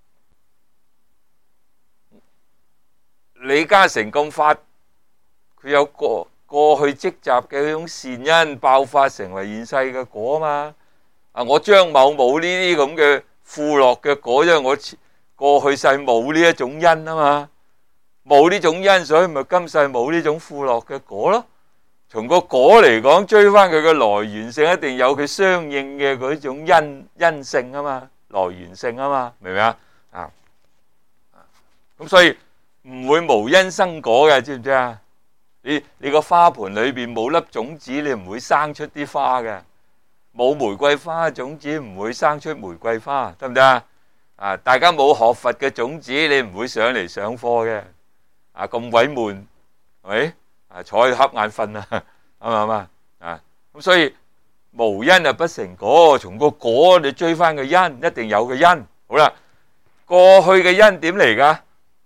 李嘉誠咁發，佢有過去積集嘅嗰種善因爆發成為現世嘅果嘛？啊，我張某冇呢啲咁嘅富樂嘅果，因為我過去世冇呢一種因啊嘛，冇呢種因，所以咪今世冇呢種富樂嘅果咯。從個果嚟講，追翻佢嘅來源性，一定有佢相應嘅嗰種因性啊嘛，來源性啊嘛，明唔明啊？啊，咁所以唔會無因生果嘅，知唔知啊？你個花盆裏邊冇粒種子，你唔會生出啲花嘅。冇玫瑰花種子，唔會生出玫瑰花，得唔得啊？啊，大家冇學佛嘅種子，你唔會上嚟上課嘅。啊，咁鬼悶，係咪？啊，坐喺瞌眼瞓啊，啱唔啱啊？啊，咁所以無因就不成果，從個果你追翻個因，一定有個因。好啦，過去嘅因點嚟噶？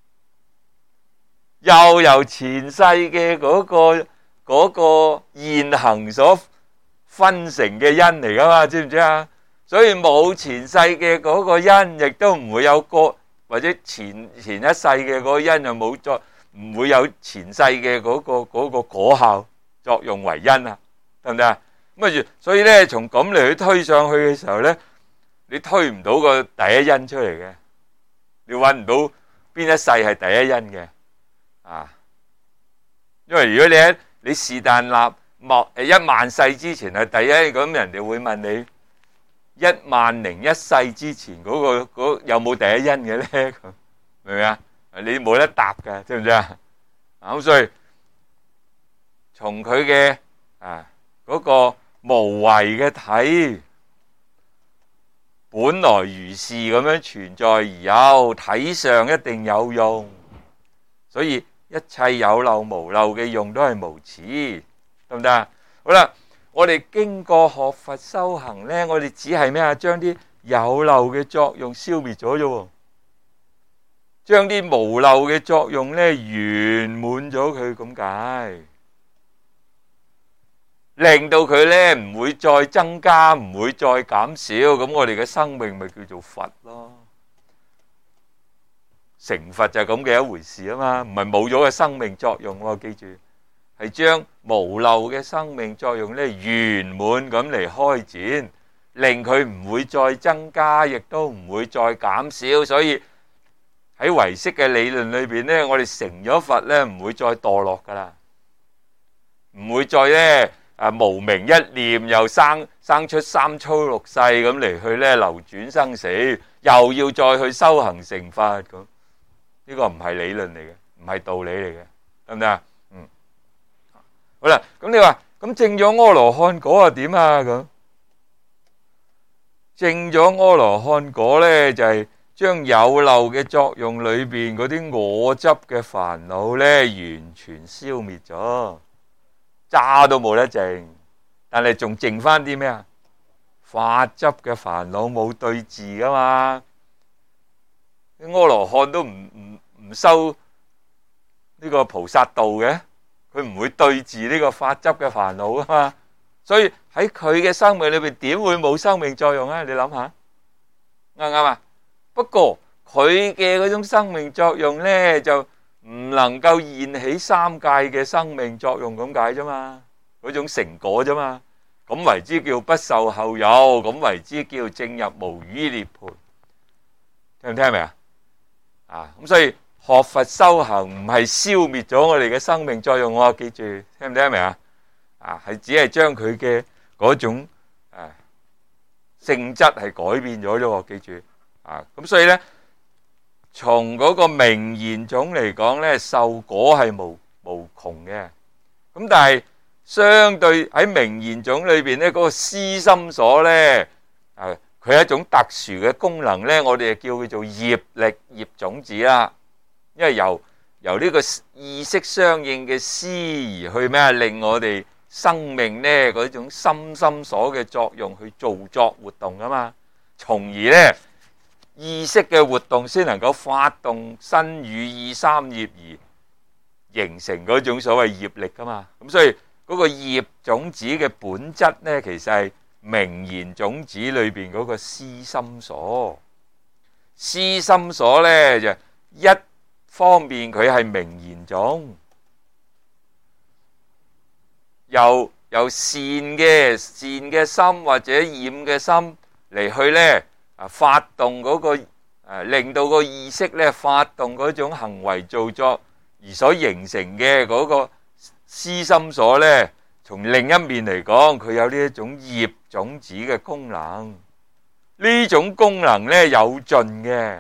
又由前世嘅嗰個現行所分成嘅因嚟噶嘛？知唔知啊？所以冇前世嘅嗰個因，亦都唔會有或者前一世嘅嗰個因又冇再。唔會有前世嘅嗰個果效作用為因啊，得唔得啊？咁啊，所以咧，從咁嚟去推上去嘅時候咧，你推唔到個第一因出嚟嘅，你揾唔到邊一世係第一因嘅啊。因為如果你是但立10000世之前係第一，咁人哋會問你10001世之前嗰有冇第一因嘅咧？咁明唔明啊？你冇得答嘅，知唔知啊？咁所以從佢嘅嗰個無為嘅體，本來如是咁樣存在而有，體上一定有用，所以一切有漏無漏嘅用都係無始，得唔得啊？好啦，我哋經過學佛修行呢，我哋只係咩啊？將啲有漏嘅作用消滅咗啫。將啲無漏嘅作用咧圓滿咗佢咁解，令到佢咧唔會再增加，唔會再減少，咁我哋嘅生命咪叫做佛咯。成佛就係咁嘅一回事啊嘛，唔係冇咗嘅生命作用喎，記住係將無漏嘅生命作用咧圓滿咁嚟開展，令佢唔會再增加，亦都唔會再減少，所以喺唯識嘅理論裏邊咧，我哋成咗佛咧，唔會再墮落噶啦，唔會再咧無明一念又生出三粗六世咁嚟去咧流轉生死，又要再去修行成佛咁，呢個唔係理論嚟嘅，唔係道理嚟嘅，得唔得啊？好啦，咁你話咁證咗阿羅漢果係點啊？咁證咗阿羅漢果咧就係將有漏嘅作用裏邊嗰啲我執嘅煩惱咧，完全消滅咗，渣都冇得剩，但係仲剩翻啲咩啊？法執嘅煩惱冇對治噶嘛，阿羅漢都唔修呢個菩薩道嘅，佢唔會對治呢個法執嘅煩惱噶嘛，所以喺佢嘅生命裏邊點會冇生命作用啊？你諗下，啱唔啱啊？不過佢嘅嗰種生命作用呢，就唔能夠現起三界嘅生命作用咁解啫嘛，嗰種成果啫嘛，咁為之叫不受後有，咁為之叫正入無餘涅槃，聽唔聽明啊？咁所以學佛修行唔係消滅咗我哋嘅生命作用，我記住，聽唔聽明啊？係只係將佢嘅嗰種性質係改變咗啫，記住。咁所以咧， 從嗰個名言種嚟講呢，受果係無窮嘅。咁但係相對喺名言種裏邊呢，嗰個思心所呢，佢係一種特殊嘅功能呢，我哋就叫佢做業力業種子啦。因為由呢個意識相應嘅思而去咩，令我哋生命呢嗰種心心所嘅作用去造作活動啊嘛，從而呢意識嘅活動先能夠發動身語意三業而形成嗰種所謂業力噶嘛。咁所以嗰個業種子嘅本質呢，其實係名言種子裏邊嗰個思心所。思心所呢，就一方面佢係名言種，由善嘅心或者染嘅心嚟去呢發動嗰個令到個意識呢發動嗰種行為造作而所形成嘅嗰個思心所呢，從另一面嚟講，佢有呢一種業種子嘅功能。呢種功能呢有盡嘅，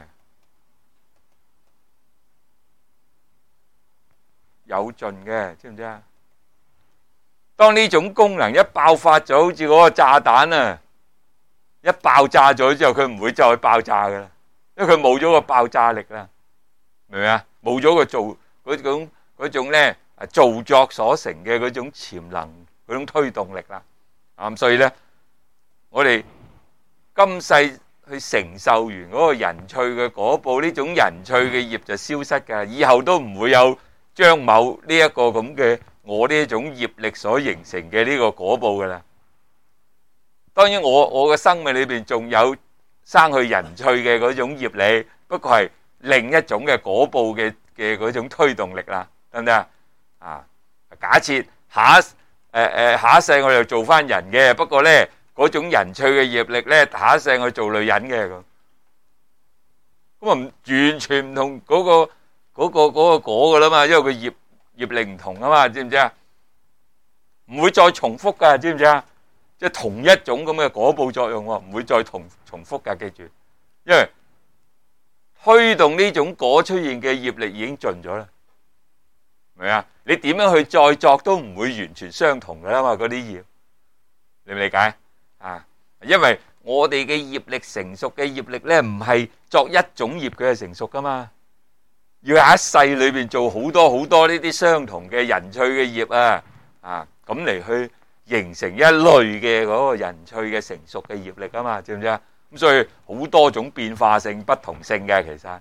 有盡嘅，知唔知啊？當呢種功能一爆發咗，好似嗰個炸彈啊，一爆炸咗之後，佢唔會再爆炸噶啦，因為佢冇咗個爆炸力啦，明唔明啊？冇咗個嗰種咧造作所成嘅嗰種潛能，嗰種推動力啦。咁所以咧，我哋今世去承受完嗰個人趣嘅果報，呢種人趣嘅業就消失㗎，以後都唔會有張某呢一個咁嘅我呢一種業力所形成嘅呢個果報噶啦。當然我嘅生命裏邊仲有生去人趣嘅嗰種業力，不過係另一種嘅果報嘅嗰種推動力啦，得唔得啊？假設下一世我又做翻人嘅，不過咧嗰種人趣嘅業力咧，下一世我做女人嘅咁啊，完全唔同嗰個果噶啦嘛，因為佢業力唔同啊嘛，知唔知啊？唔會再重複噶，知唔知啊？即係同一種咁嘅果報作用，唔會再重複噶，記住，因為推動呢種果出現嘅業力已經盡咗啦，明唔明啊？你點樣去再作都唔會完全相同噶啦嘛，嗰啲業，理唔理解啊？因為我哋嘅業力成熟嘅業力咧，唔係作一種業佢係成熟噶嘛，要喺一世裏邊做好多好多呢啲相同嘅人趣嘅業啊咁嚟去形成一類嘅嗰個人趣嘅成熟嘅業力啊嘛，知唔知啊？咁所以好多種變化性、不同性嘅其實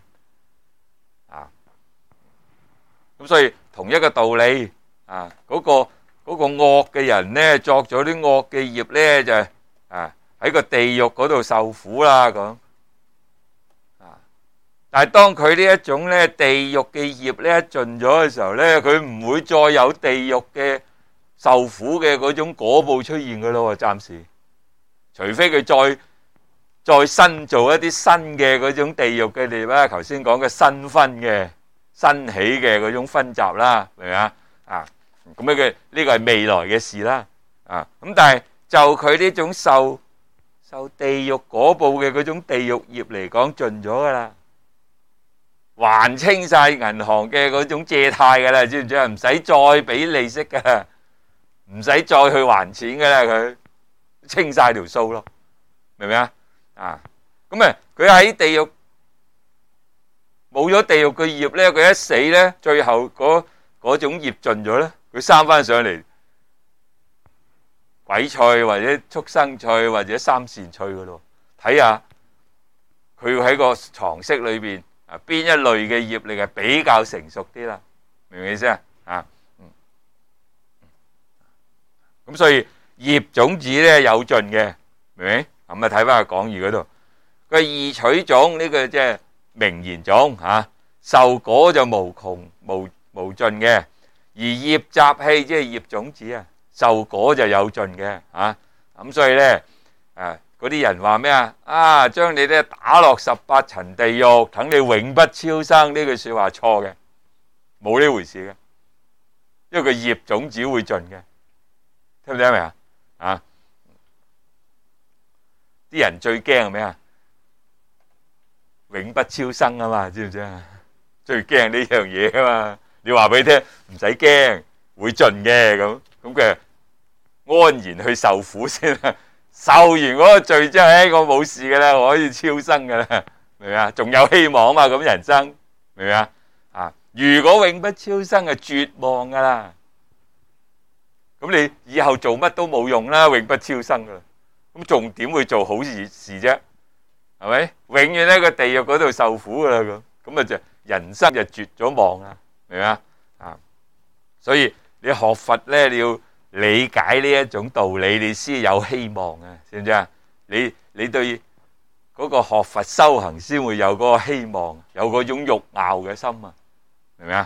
咁所以同一個道理嗰個惡嘅人呢，作咗啲惡嘅業呢，就喺個地獄嗰度受苦啦咁但係當佢呢一種呢地獄嘅業呢盡咗嘅時候呢，佢唔會再有地獄嘅受苦嘅嗰種果報出現噶咯，暫時，除非佢再新做一啲新嘅嗰種地獄嘅業啦，頭先講嘅新分嘅新起嘅嗰種分集啦，明唔明啊？咁樣呢個係未來嘅事啦，咁但係就佢呢種受地獄果報嘅嗰種地獄業嚟講，盡咗噶啦，還清晒銀行嘅嗰種借貸噶啦，知唔知啊？唔使再俾利息噶，唔使再去還錢噶啦，佢清晒條數咯，明唔明啊？咁佢喺地獄冇咗地獄嘅業咧，佢一死咧，最後嗰種業盡咗咧，佢生翻上嚟鬼趣或者畜生趣或者三善趣噶咯，睇下佢喺個床識裏邊邊一類嘅業力係比較成熟啲啦，明唔明意思啊？咁所以業種子咧有盡嘅，明唔明？咁睇翻個講義嗰度，佢異取種呢個即係名言種受果就無窮無盡嘅，而業習氣即係業種子受果就有盡嘅咁所以咧嗰啲人話咩將你咧打落18層地獄，等你永不超生，呢句說話錯嘅，冇呢回事嘅，因為佢業種子會盡嘅，聽唔聽得明啲人最驚係咩永不超生啊嘛，知唔知啊？最驚呢樣嘢啊嘛！你話俾佢聽，唔使驚，會盡嘅咁佢安然去受苦先啦。受完嗰個罪之後，我冇事噶啦，我可以超生噶啦，明唔明啊？仲有希望嘛？咁人生明唔明啊？如果永不超生係絕望噶啦，咁你以後做乜都冇用啦，永不超生噶啦，咁仲點會做好事啫？係咪？永遠喺個地獄嗰度受苦噶啦，咁啊就人生就絕咗望啦，明唔明啊？所以你學佛咧，你要理解呢一種道理，你先有希望啊，知唔知啊？你對嗰個學佛修行先會有嗰個希望，有嗰種欲拗嘅心啊，明唔明啊？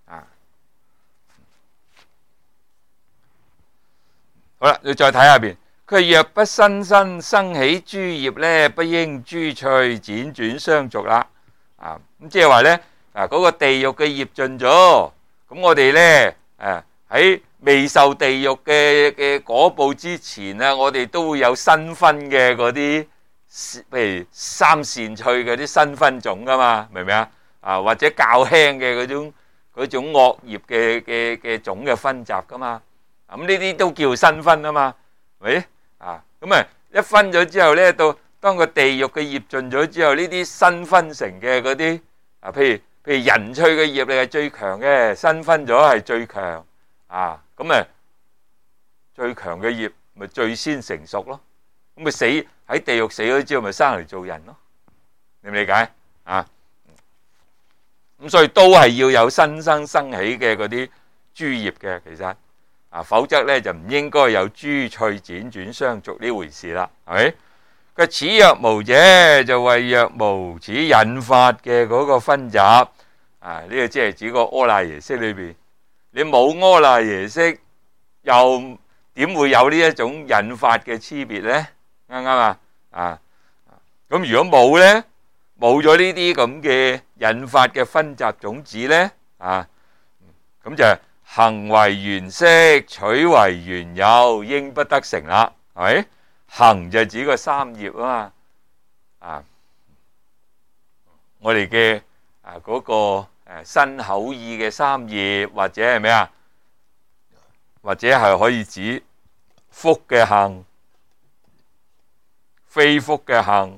好啦，你再睇下邊，佢若不新生生起諸業咧，不應諸趣輾轉相續啦。咁即係話咧，嗰個地獄嘅業盡咗，咁我哋咧喺未受地獄嘅果報之前啊，我哋都會有新分嘅嗰啲，譬如三善趣嗰啲新分種噶嘛，明唔明啊？或者較輕嘅嗰種惡業嘅種嘅分集噶嘛，咁呢啲都叫新分啊嘛，係咪？咁啊一分咗之後咧，到當個地獄嘅業盡咗之後，呢啲新分成嘅嗰啲譬如人趣嘅業力係最強嘅，新分咗係最強咁最強嘅業咪最先成熟咯，咁咪死喺地獄死咗之後咪生嚟做人咯，你唔理解咁所以都係要有新生生起嘅嗰啲諸業嘅，其實否則咧就唔應該有諸趣輾轉相續呢回事啦，係咪？佢此若無者，就謂若無此引發嘅嗰個分集呢個即係指個阿賴耶識裏邊，你冇阿賴耶識，又點會有呢一種引發嘅差別咧？啱唔啱咁如果冇咧，冇咗呢啲咁嘅引發嘅分集種子咧咁就行為緣識，取為緣有，應不得成啦，係咪？行就指個三業啊嘛，我哋嘅嗰個身口意嘅三業，或者係咩啊？或者係可以指福嘅行、非福嘅行，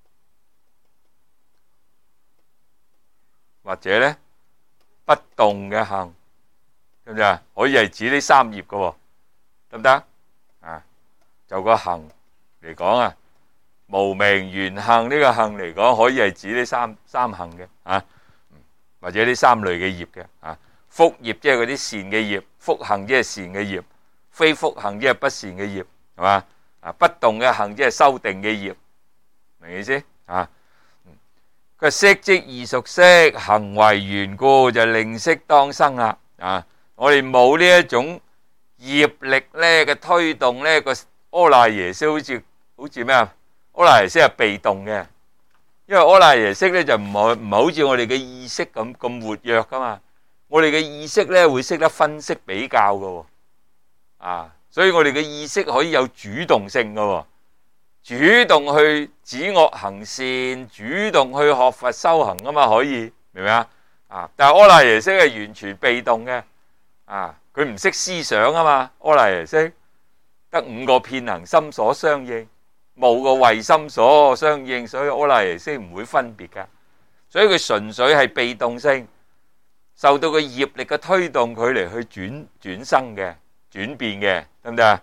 或者咧不動嘅行，知唔知啊？可以係指呢三業嘅，得唔得？就個行嚟講無明緣行呢個行嚟講，可以係指呢三行嘅或者呢三類嘅業嘅福業即係嗰啲善嘅業，福行即係善嘅業，非福行即係不善嘅業，係嘛？不動嘅行即係修定嘅業，明意思佢色即異熟識，行為緣故就令色當生啦。我哋冇呢一種業力咧嘅推動咧，個阿賴耶識好似咩啊？阿賴耶識係被動嘅，因為阿賴耶識咧就唔係好似我哋嘅意識咁活躍噶嘛。我哋嘅意識咧會識得分析比較噶，所以我哋嘅意識可以有主動性噶，主動去止惡行善，主動去學佛修行啊嘛，可以明唔明但係阿賴耶識係完全被動嘅，佢唔識思想啊嘛，阿賴耶識得五個遍行心所相應，冇個慧心所相應，所以阿賴耶識唔會分別噶，所以佢純粹係被動性，受到個業力嘅推動，佢嚟去轉生嘅、轉變嘅，得唔得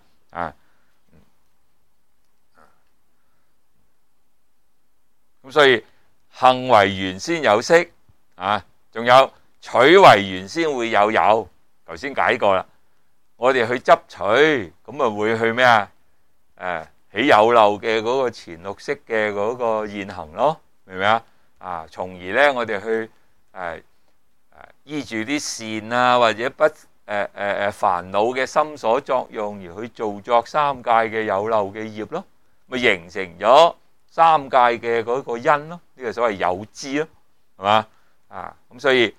咁所以行為緣先有識仲有取為緣先會有有。頭先解過啦，我哋去執取，咁會去咩起有漏嘅嗰個前六識嘅嗰個現行咯，明唔明從而咧，我哋去依住啲善或者不煩惱嘅心所作用而去做作三界嘅有漏嘅業咯，咪形成咗三界嘅嗰個因咯，呢個所謂有支咯，係嘛咁所以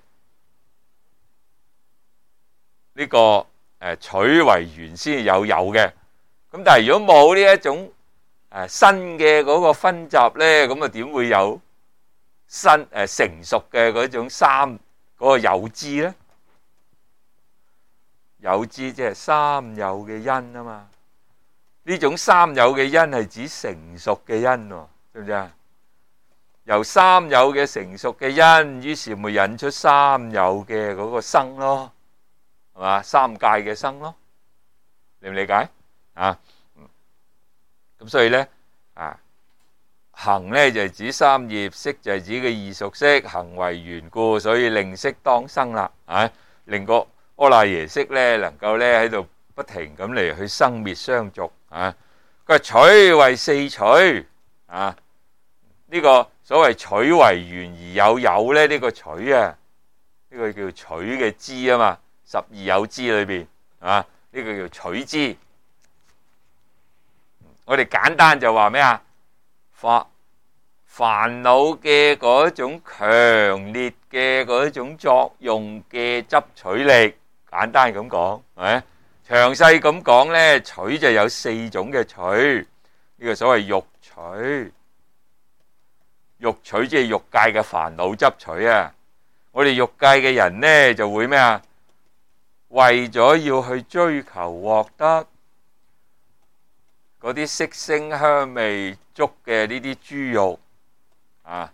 呢個取為緣先有嘅，咁但係如果冇呢一種新嘅嗰個分集咧，咁點會有成熟嘅嗰種嗰個有枝咧？有枝即係三有嘅因啊嘛。呢種三有嘅因係指成熟嘅因喎，知唔知啊？由三有嘅成熟嘅因，於是咪引出三有嘅嗰個生咯，係嘛？三界嘅生咯，理唔理解啊？咁所以咧啊，行咧就係指三業，識就係指嘅異熟識，行為緣故，所以令識當生啦，啊，令個阿賴耶識咧能夠咧喺度不停咁嚟去生滅相續啊。佢話取為四取啊，呢個所謂取為緣而有咧，呢個取啊，呢個叫取嘅支啊嘛，十二有支裏邊啊，呢個叫取支。我哋簡單就話咩啊？煩惱嘅嗰種強烈嘅嗰種作用嘅執取力，簡單咁講，係咪？詳細咁講咧，取就有四種嘅取，呢個所謂欲取。欲取即係欲界嘅煩惱執取啊！我哋欲界嘅人呢，就會咩啊？為咗要去追求獲得嗰啲色聲香味觸嘅呢啲諸欲啊，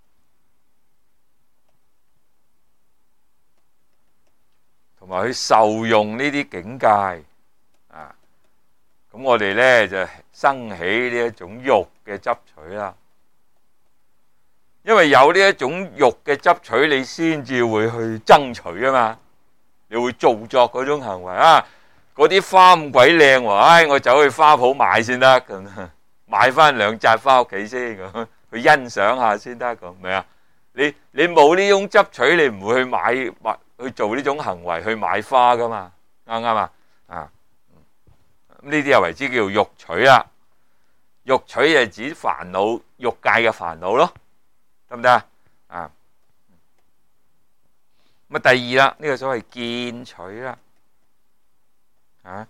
同埋去受用呢啲境界啊，咁我哋呢，就生起呢一種欲嘅執取啦。因為有呢一種欲嘅執取，你先至會去爭取啊嘛，你會造作嗰種行為啊。嗰啲花咁鬼靚喎，我走去花圃買先得咁，買翻兩紮翻屋企先咁，去欣賞下先得咁，明啊？你冇呢種執取，你唔會去買去做呢種行為去買花噶嘛，啱唔啱啊？啊，呢啲又為之叫欲取啦。欲取係指煩惱欲界嘅煩惱咯。得唔得啊？啊，咁啊第二啦，呢個所謂見取啦，啊。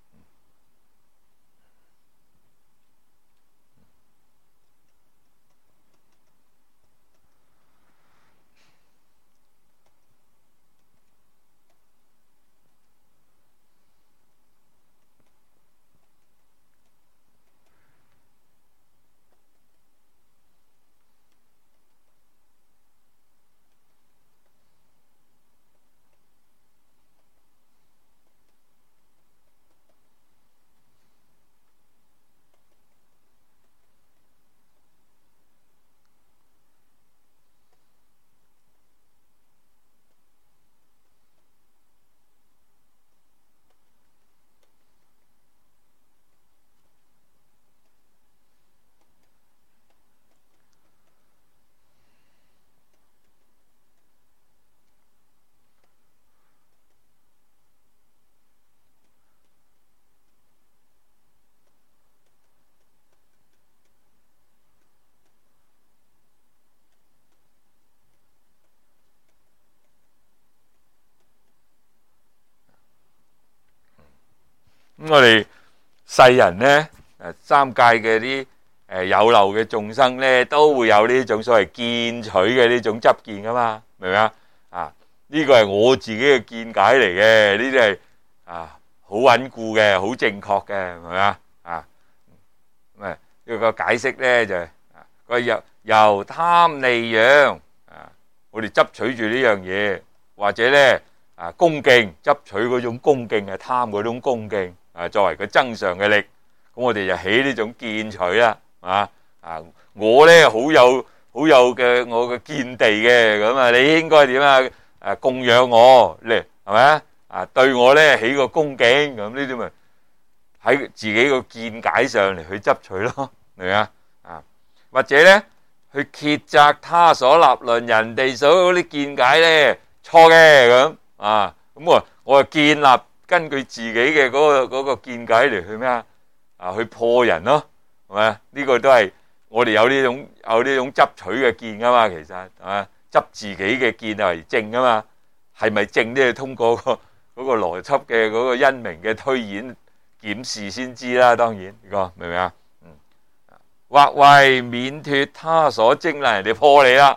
咁我哋世人呢，三界嘅啲有漏嘅眾生呢，都會有呢種所謂見取嘅呢種執見噶嘛，明唔明啊？啊，呢個係我自己嘅見解嚟嘅，呢啲係啊好穩固嘅，好正確嘅，係咪啊？啊，咁啊呢個解釋呢就係佢由貪利養啊，我哋執取住呢樣嘢，或者呢啊恭敬執取嗰種恭敬係貪嗰種恭敬。作為佢增上嘅力，咁我哋就起呢種見取啦，我咧好有嘅我嘅見地嘅，咁啊你應該點啊？供養我咧，係咪啊？啊對我咧起個恭敬，咁呢啲咪喺自己個見解上嚟去執取咯，明唔明啊？啊或者咧去揭責他所立論，人哋所有啲見解咧錯嘅咁啊，咁我就建立。根據自己嘅嗰個見解嚟去咩啊？去破人咯，係咪？呢個都係我哋有呢種執取嘅見噶嘛，其實係嘛？執自己嘅見係正噶嘛，係咪正都要通過嗰個邏輯嘅嗰個因明嘅推演檢視先知啦。當然呢個明唔明啊？或為免脫他所徵難，人哋破你啦，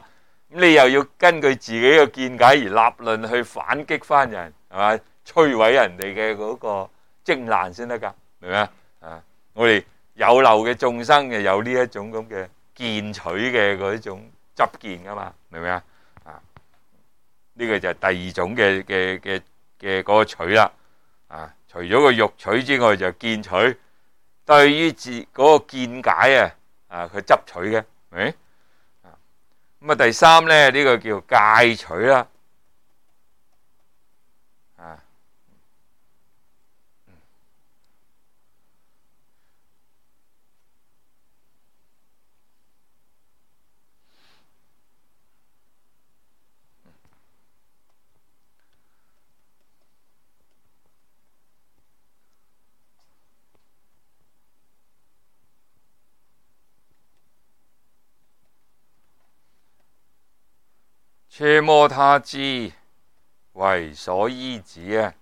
咁你又要根據自己嘅見解而立論去反擊翻人，係嘛？摧毀人哋嘅嗰個精爛先得㗎，明唔明啊？啊，我哋有漏嘅眾生就有呢一種咁嘅見取嘅嗰種執見㗎嘛，明唔明啊？啊，呢個就係第二種嘅嗰個取啦。啊，除咗個欲取之外，就見取。對於嗰個見解佢執取嘅，明？咁啊，第三咧，呢個叫戒取啦。奢摩他支為所依止啊，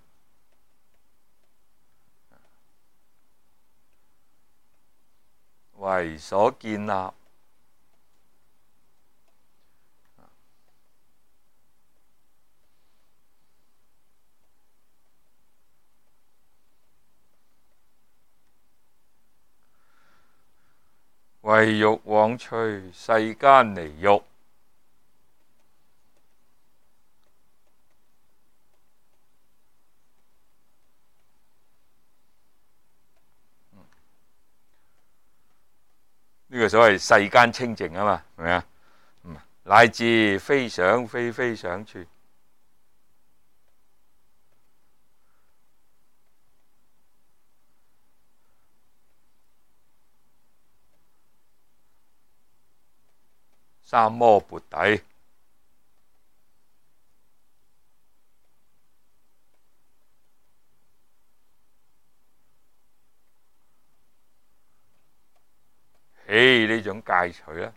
為所建立，為欲往趣，世間離欲。呢個所謂世間清淨啊嘛，係咪啊？乃至非想非非想處，三摩缽底。呢種戒取啦，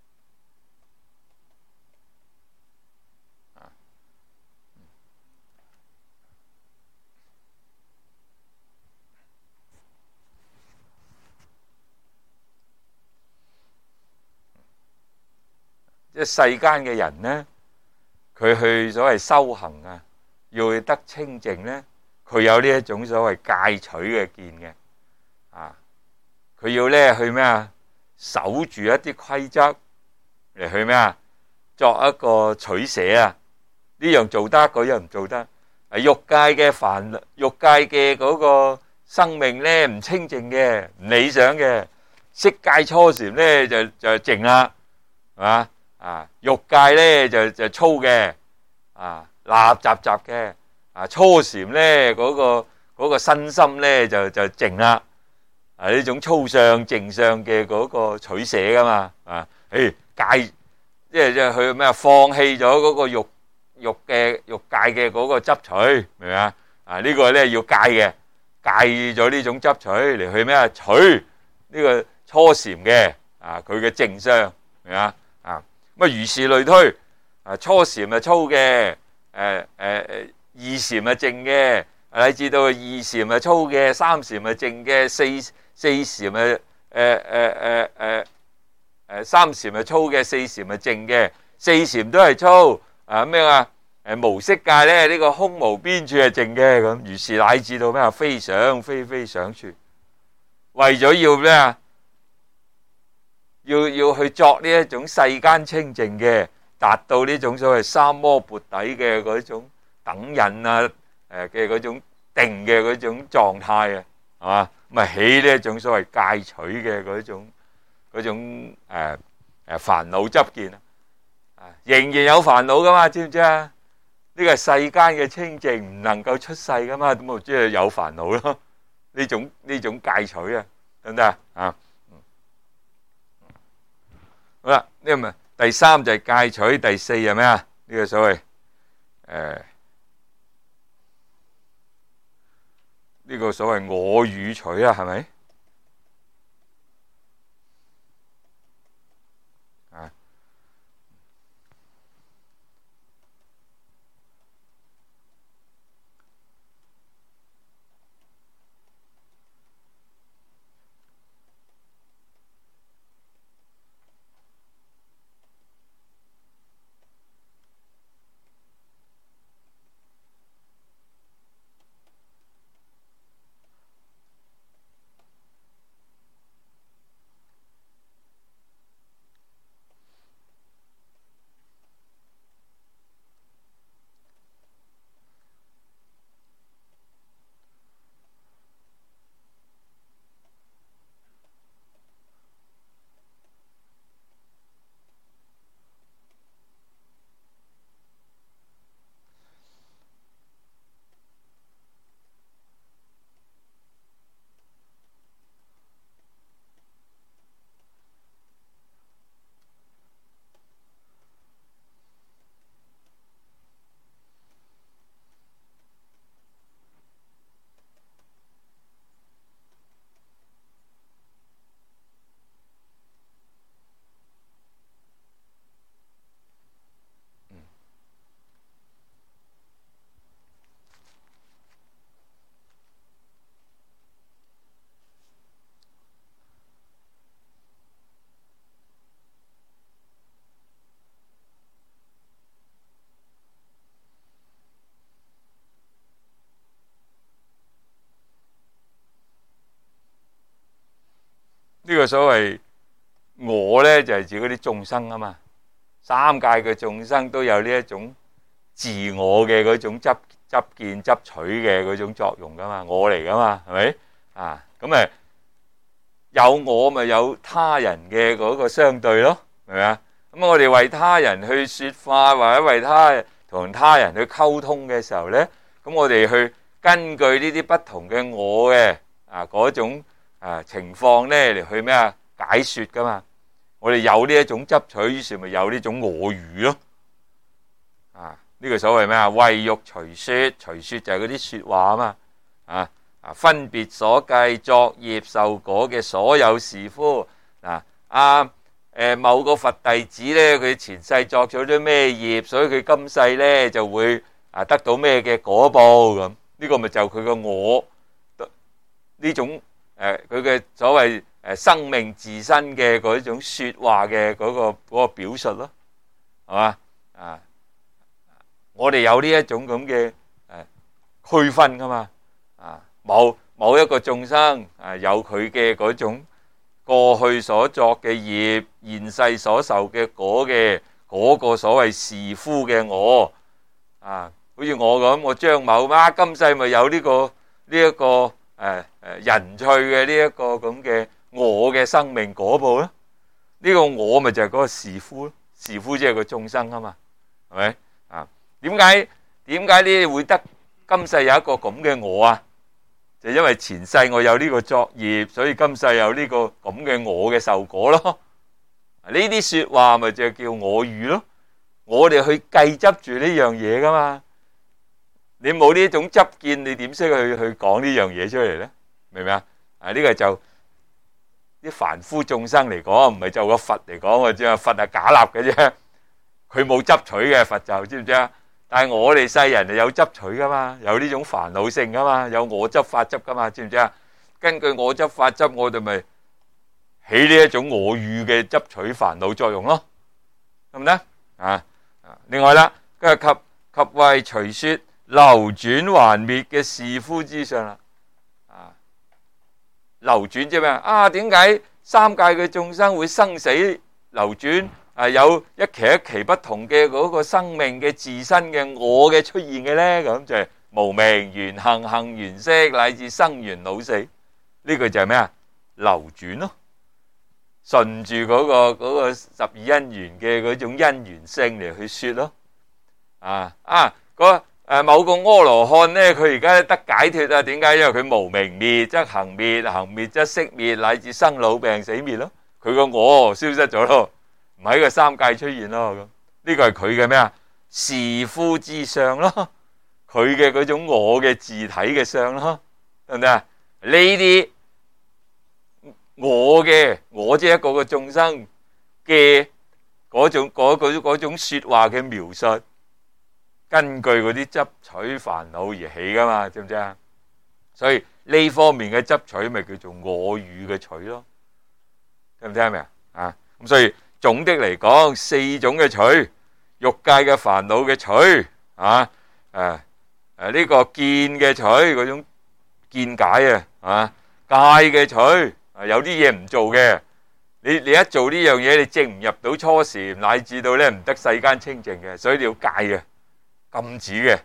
即係世間嘅人呢，佢去所謂修行啊，要去得清淨呢，佢有呢一種所謂戒取嘅見嘅，佢要咧去咩啊？守住一啲規則嚟去咩啊？作一個取捨啊！呢樣做得，嗰樣唔做得。欲界嘅欲界嘅嗰個生命咧唔清淨嘅，唔理想嘅。色界初禪咧就靜啦，係嘛？欲界咧就粗嘅，立雜雜嘅。初禪咧嗰個身心咧就靜啦。呢種粗相靜相嘅嗰個取捨噶嘛，戒即係去咩放棄咗嗰個欲界嘅嗰個執取，明唔明啊？呢個咧要戒嘅，戒咗呢種執取嚟去咩取呢個初禪嘅佢嘅靜相，明唔明啊？咁如是類推，初禪係粗嘅，二禪係靜嘅，乃至到二禪係粗嘅，三禪係靜嘅，四禪係三禪係粗嘅，四禪係靜嘅，四禪都係粗無色界咧呢個空無邊處係靜嘅，咁如是乃至到咩非想非非想處，為咗要咩要去作呢一種世間清淨嘅，達到呢種所謂三摩缽底嘅嗰種等引嘅嗰種定嘅嗰種狀態啊，係嘛？咁起呢一種所謂戒取嘅嗰種煩惱執見仍然有煩惱噶嘛？知唔知啊？呢個係世間嘅清淨，唔能夠出世噶嘛？咁即係有煩惱咯。呢種戒取啊，得唔得啊？好啦，呢個咪第三就係戒取，第四係咩啊？呢個所謂呢個所謂我與取啊，係咪？ 呢個所謂我呢，就係指嗰啲眾生啊嘛，三界嘅眾生都有呢一種自我嘅嗰種執見執取嘅嗰種作用噶嘛，我嚟噶嘛，係咪啊？咁有我咪有他人嘅嗰個相對咯，係咪啊？咁我哋為他人去說法，或者為同他人去溝通嘅時候呢，咁我哋去根據呢啲不同嘅我嘅嗰種情況呢嚟去咩啊解說噶嘛。我哋有呢一種執取，於是咪有呢種我語咯。呢個所謂咩啊？謂欲隨說，隨說就係嗰啲說話啊嘛。分別所計作業受果嘅所有士夫。某個佛弟子呢，佢前世作咗啲咩業，所以佢今世呢就會得到咩嘅果報咁。呢個咪就佢個我呢種佢嘅所謂生命自身嘅嗰種說話嘅嗰個表述咯，係嘛？我哋有呢一種咁嘅區分噶嘛。某一個眾生有佢嘅嗰種過去所作嘅業，現世所受嘅果嘅嗰個所謂士夫嘅我好似我咁，我張某今世咪有呢一個人趣嘅呢一個咁嘅我嘅生命果報咧。呢個我咪就係嗰個士夫咯，士夫即係個眾生啊嘛，係咪點解呢會得今世有一個咁嘅我啊？就因為前世我有呢個作業，所以今世有呢個咁嘅我嘅受果咯。呢啲說話咪就叫我語咯。我哋去計執住呢樣嘢噶嘛。你冇呢種執見，你點識去講呢樣嘢出嚟咧？明唔明啊？呢個就啲凡夫眾生嚟講，唔係就個佛嚟講，即係佛係假立嘅啫。佢冇執取嘅佛就知唔知啊？但係我哋世人係有執取噶嘛，有呢種煩惱性噶嘛，有我執法執噶嘛，知唔知啊？根據我執法執，我哋咪起呢一種我語嘅執取煩惱作用咯，得唔得另外啦，跟住及謂隨說流轉還滅嘅士夫之上啦。流轉即係咩點解三界嘅眾生會生死流轉？有一期一期不同嘅嗰個生命嘅自身嘅我嘅出現嘅呢，咁就係無明緣行，行緣識，乃至生緣老死。呢個就係咩啊？流轉咯，順住嗰個十二因緣嘅嗰種因緣性嚟去說咯。某個阿羅漢呢，佢而家得解脫啊？點解？因為佢無明滅則行滅，行滅則識滅，乃至生老病死滅咯。佢個我消失咗咯。唔喺個三界出現咯，咁呢個係佢嘅咩啊？士夫之相咯，佢嘅嗰種我嘅自體嘅相咯，得唔得啊？呢啲我即係一個眾生嘅嗰種說話嘅描述，根據嗰啲執取煩惱而起噶嘛，知唔知啊？所以呢方面嘅執取咪叫做我語嘅取咯，聽唔聽明啊？咁所以總的嚟講，四種嘅取，欲界嘅煩惱嘅取，呢個見嘅取，嗰種見解戒嘅取，有啲嘢唔做嘅，你一做呢樣嘢，你證唔入到初禪，乃至到咧唔得世間清淨嘅，所以你要戒嘅，禁止嘅，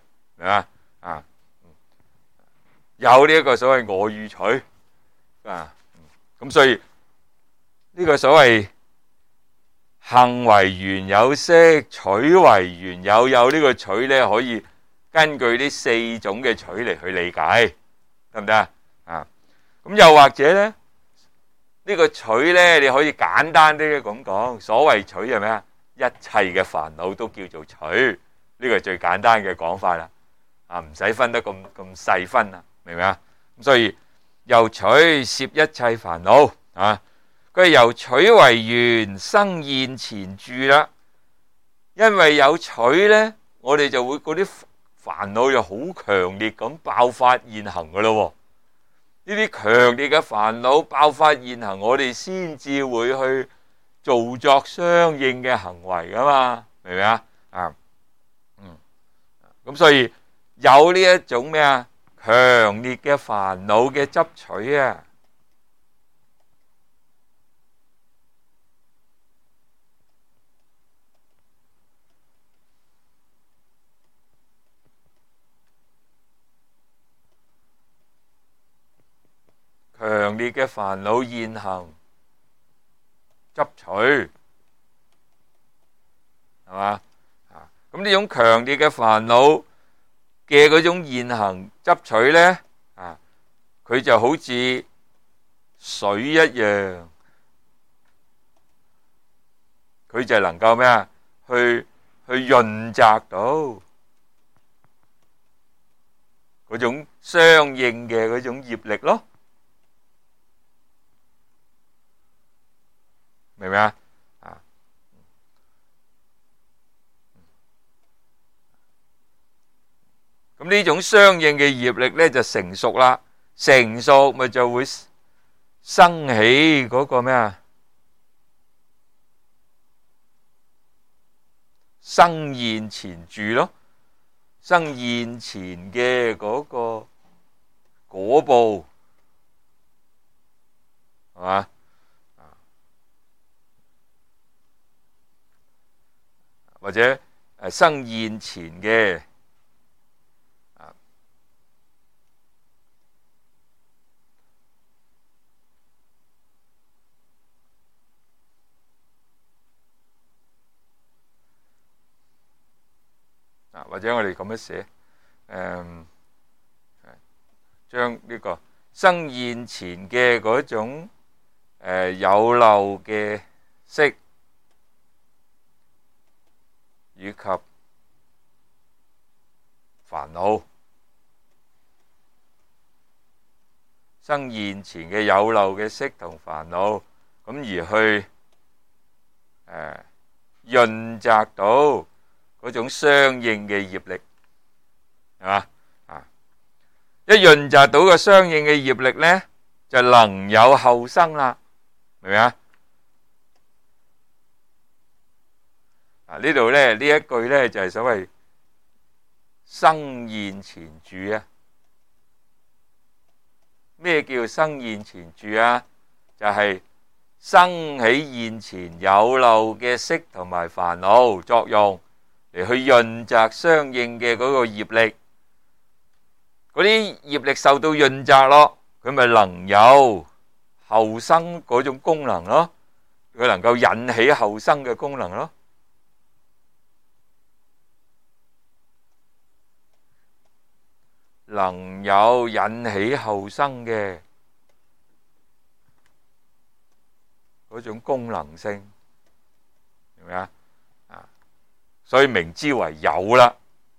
有呢一個所謂我語取咁所以呢個所謂行為緣有識，取為緣有呢個取咧，可以根據呢四種嘅取嚟去理解，得唔得咁又或者咧，呢個取咧，你可以簡單啲咁講，所謂取係咩啊？一切嘅煩惱都叫做取，呢個係最簡單嘅講法啦。唔使分得咁細分啦，明唔明啊？咁所以由取攝一切煩惱佢係由取為緣生現前住啦，因為有取呢，我哋就會嗰啲煩惱就好強烈咁爆發現行噶咯。呢啲強烈嘅煩惱爆發現行，我哋先至會去做作相應嘅行為噶嘛，明唔明啊？咁所以有呢一種咩啊？強烈嘅煩惱嘅執取烈嘅煩惱現行執取，係嘛？咁呢種強烈嘅煩惱嘅嗰種現行執取呢，佢就好似水一樣，佢就能夠咩啊？去潤澤到嗰種相應嘅嗰種業力咯，明唔明啊？咁呢種相應嘅業力咧就成熟啦，成熟咪就會生起嗰個咩啊？生現前住咯，生現前嘅嗰個果報，係嘛？或者生現前嘅或者我哋咁樣寫，將呢個生現前嘅嗰種有漏嘅色以及煩惱，生現前嘅有漏嘅色同煩惱，咁而去潤澤到嗰種相應嘅業力，係嘛？一潤澤到個相應嘅業力呢，就能有後生啦，明唔明啊？呢度呢，呢一句呢，就係所謂生現前住啊。咩叫生現前住啊？就係生起現前有漏嘅色同埋煩惱作用，嚟去潤澤相應嘅嗰個業力，嗰啲業力受到潤澤咯，佢咪能有後生嗰種功能咯，佢能夠引起後生嘅功能咯，能有引起後生嘅嗰種功能性，明唔明啊？所以名之為有啦。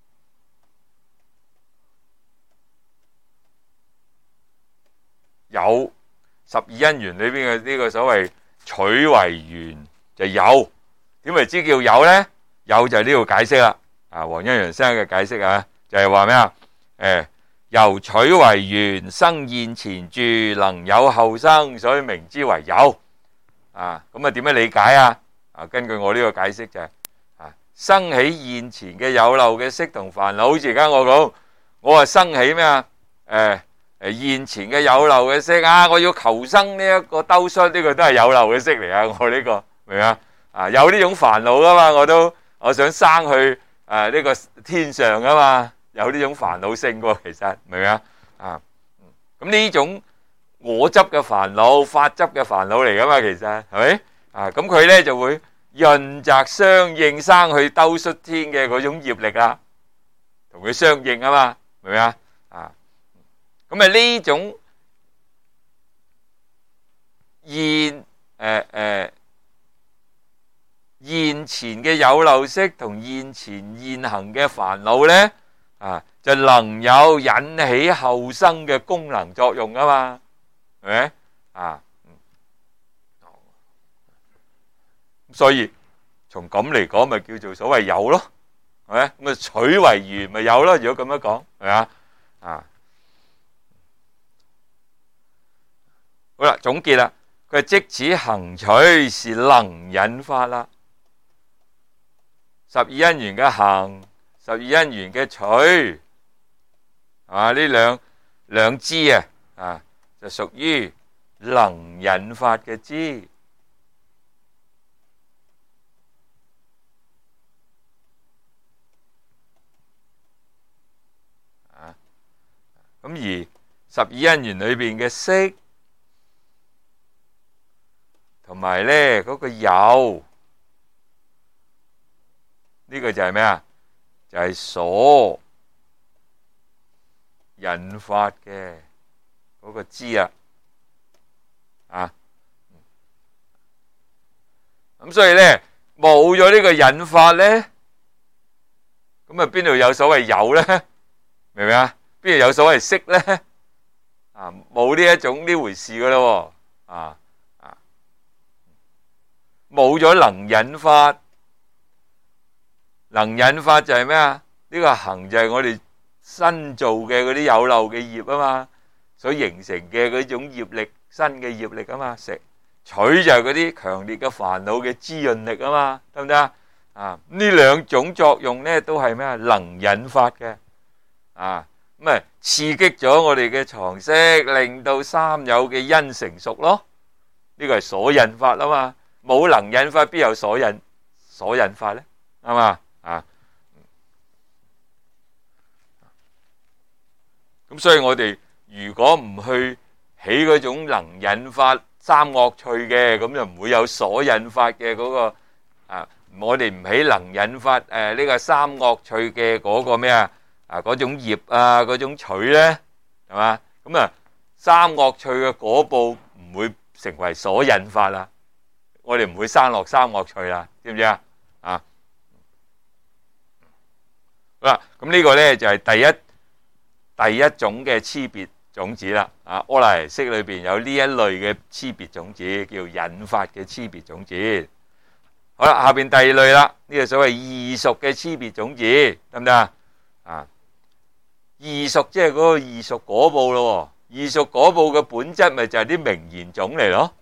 有十二因緣裏邊嘅呢個所謂取為緣就有，點為之叫有呢？有就係呢度解釋啦。黃恩陽生嘅解釋啊，就係話咩啊？由取為緣，生現前住，能有後生，所以名之為有。咁啊點樣理解啊？根據我呢個解釋就係生起現前嘅有漏嘅色同煩惱，好似而家我講，我話生起咩啊？現前嘅有漏嘅色我要求生呢一個兜率，呢個都係有漏嘅色嚟啊！我呢個明啊？有呢種煩惱噶嘛？我想生去呢個天上噶嘛？有呢種煩惱性喎，其實明啊？咁呢種我執嘅煩惱、法執嘅煩惱嚟噶嘛？其實係咪？咁佢咧就會潤澤相應生去兜率天嘅嗰種業力啦，同佢相應啊嘛，明唔明啊？咁呢種現前嘅有漏色同現前現行嘅煩惱咧，就能有引起後生嘅功能作用啊嘛，係咪？所以從咁嚟講，咪叫做所謂有咯，係咪？咁取為緣咪有咯，如果咁樣講，係咪啊？好啦，總結啦，佢即此行取是能引發啦，十二因緣嘅行，十二因緣嘅取，呢兩支就屬於能引發嘅支。咁而十二因緣裏邊嘅色埋咧嗰個有，呢個就係咩啊？就係所引發嘅嗰個知啊，咁所以咧冇咗呢個引發咧，咁啊邊度有所謂有咧？明唔明啊？邊度有所謂識咧？冇呢一種呢回事噶咯，冇咗能引發，能引發就係咩啊？呢個行就係我哋新做嘅嗰啲有漏嘅業啊嘛，所形成嘅嗰種業力，新嘅業力啊嘛，取就係嗰啲強烈嘅煩惱嘅滋潤力啊嘛，得唔得啊？呢兩種作用咧都係咩啊？能引發嘅，咁啊刺激咗我哋嘅常識，令到三有嘅因成熟咯。呢個係所引發啊嘛，冇能引發，邊有所引發咧？啱嘛？咁所以我哋如果唔去起嗰種能引發三惡趣嘅，咁就唔會有所引發嘅嗰個我哋唔起能引發呢個三惡趣嘅嗰個咩啊？嗰種業啊，嗰種取咧，係嘛？咁啊，三惡趣嘅果報唔會成為所引發啦，我哋唔會生落三惡趣啦，知唔知啊？好啦，咁呢個咧就係第一種嘅差別種子啦。阿賴耶識裏邊有呢一類嘅差別種子，叫引發嘅差別種子。好啦，下邊第二類啦，呢個所謂異熟嘅差別種子，得唔得啊？異熟即係嗰個異熟果報咯，異熟果報嘅本質咪就係啲名言種嚟咯。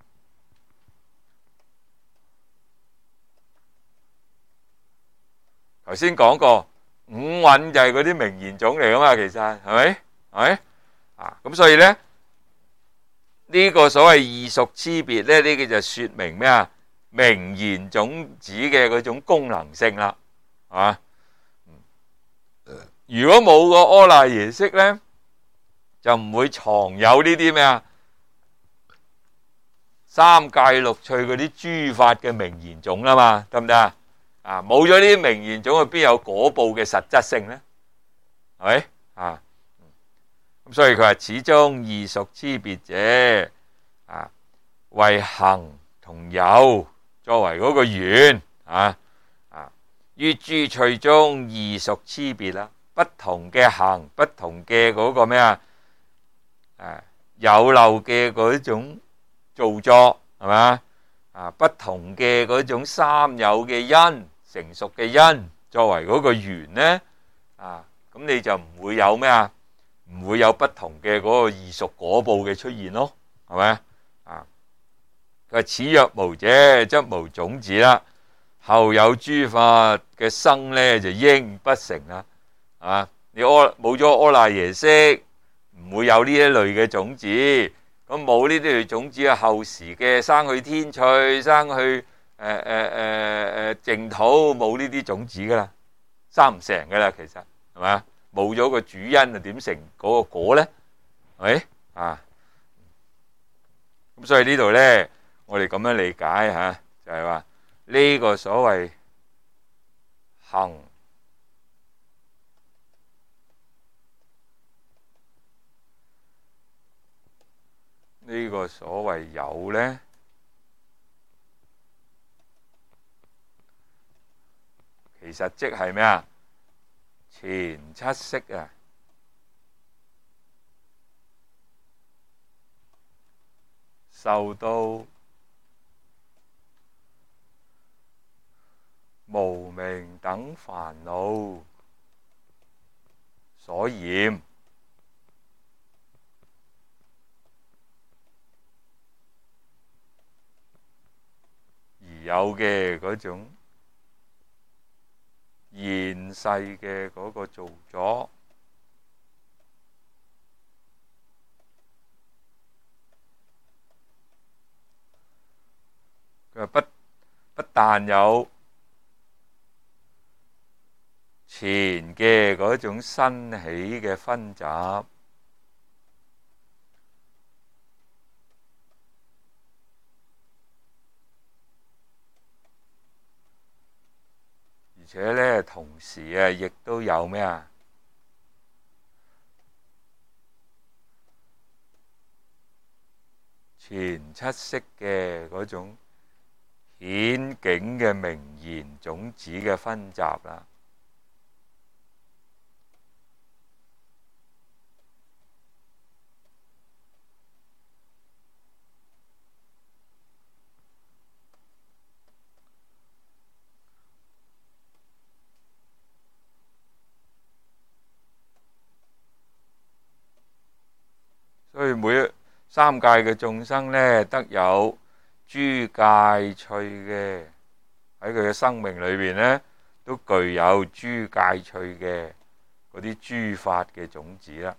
頭先講過，五蘊就係嗰啲名言種嚟噶嘛，其實係咪？咁所以咧呢個所謂異熟差別咧，呢個就說明咩啊？名言種子嘅嗰種功能性啦，係嘛？如果冇個阿賴耶識咧，就唔會藏有呢啲咩啊？三界六趣嗰啲諸法嘅名言種啦嘛，得唔得啊？冇咗呢啲名言種，邊有果報嘅實質性咧？係咪？咁所以佢話始終異熟差別者，為行同有作為嗰個緣，於諸趣中異熟差別啦。不同嘅行，不同嘅嗰個咩有漏嘅嗰種造作，係嘛？不同嘅嗰種三有嘅因成熟嘅因作為嗰個緣咧，咁你就唔會有咩唔會有不同嘅嗰個異熟果報嘅出現咯，係咪？佢話此若無者，則無種子啦。後有諸法嘅生咧，就應不成啦。你冇咗阿賴耶識，唔會有呢一類嘅種子。咁冇呢啲類種子，後時嘅生去天趣，生去淨土，冇呢啲種子噶啦，生唔成噶啦。其實係咪？冇咗個主因啊，點成嗰個果咧？係咪？咁所以呢度咧，我哋咁樣理解就係話呢個所謂行，呢個所謂有咧，其實即係咩啊？前七識受到無明等煩惱所染，而有嘅嗰種現世嘅嗰個造作，佢話不但有前嘅嗰種生起嘅分集， 且咧同時啊，亦都有咩啊？前七識嘅嗰種顯境嘅名言種子嘅分集啦。所以每三界嘅眾生呢，得有諸戒趣嘅，喺佢嘅生命裏邊呢，都具有諸戒趣嘅嗰啲諸法嘅種子啦。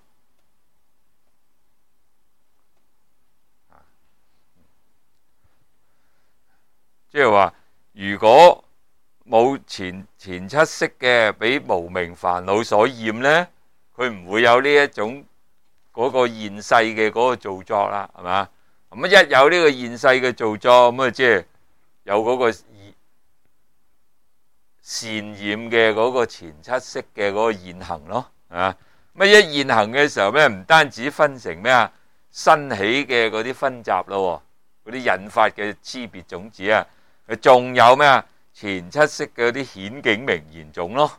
即係話，如果冇前七識嘅，俾無明煩惱所染呢，佢唔會有呢一種嗰個現世嘅嗰個造作啦，係嘛？咁一有呢個現世嘅造作，咁啊即係有嗰個善染嘅嗰個前七識嘅嗰個現行咯，啊！咁一現行嘅時候咩？唔單止分成咩啊，新起嘅嗰啲分集咯，嗰啲引發嘅差別種子啊，佢仲有咩啊？前七識嘅嗰啲顯境名言種咯，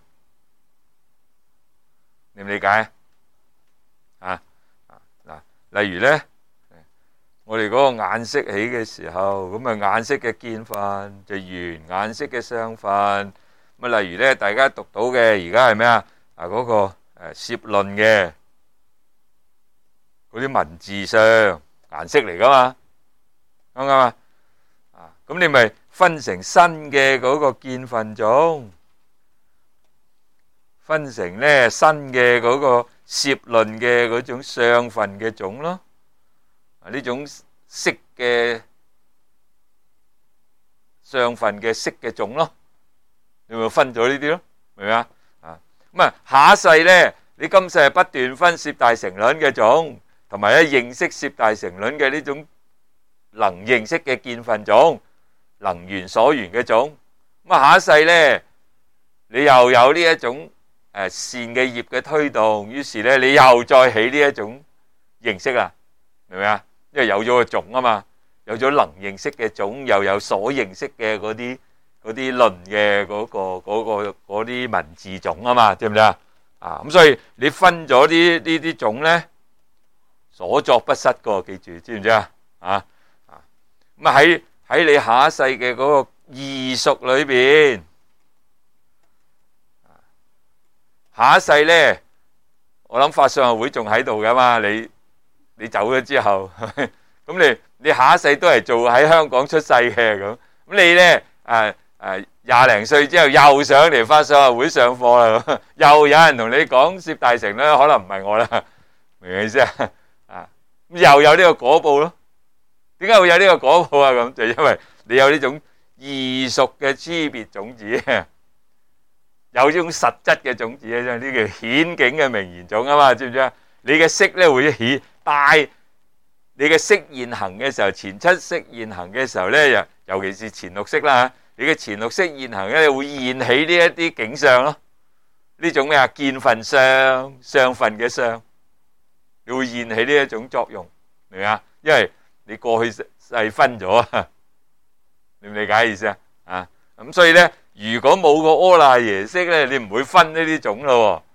你唔理解啊？例如呢，我哋嗰個眼識起嘅時候，咁啊眼識嘅見分就緣眼識嘅相分。咁啊，例如呢，大家讀到嘅而家係咩啊？嗰個攝論嘅嗰啲文字上顏色嚟噶嘛，啱唔啱啊？咁你咪分成新嘅嗰個見分種，分成呢新嘅嗰個攝論嘅嗰種相分嘅種咯，呢種色嘅相分嘅色嘅種咯，你咪分咗呢啲咯，明唔明啊？咁啊下一世咧，你今世係不斷分攝大乘論嘅種，同埋咧認識攝大乘論嘅呢種能認識嘅見分種，能緣所緣嘅種。咁啊下一世咧，你又有呢一種善嘅業嘅推動，於是咧你又再起呢一種認識啊，明唔明啊？因為有咗個種啊嘛，有咗能認識嘅種，又有所認識嘅嗰啲論嘅嗰啲文字種啊嘛，知唔知啊？咁所以你分咗呢啲種咧，所作不失個，記住，知唔知啊？咁啊喺你下一世嘅嗰個異熟裏邊。下一世呢，我諗法相學會仲喺度噶嘛？你走咗之後，咁你下一世都係做喺香港出世嘅咁你呢廿零歲之後又上嚟法相學會上課啦，又有人同你講攝大乘咧，可能唔係我啦，明唔明意思啊？又有呢個果報咯。點解會有呢個果報啊？咁就因為你有呢種異熟嘅差別種子。有呢種實質嘅種子呢叫顯境嘅名言種啊嘛，知唔知啊？你嘅識咧會帶你嘅識現行嘅時候，前七識現行嘅時候咧，尤其是前六識啦，你嘅前六識現行咧會現起呢一啲景象咯。呢種咩啊？見分相，相分嘅相，你會現起呢一種作用，明唔明啊？因為你過去世分咗啊，你唔理解意思啊？咁所以咧。如果冇個阿賴耶識咧，你唔會分呢啲種咯，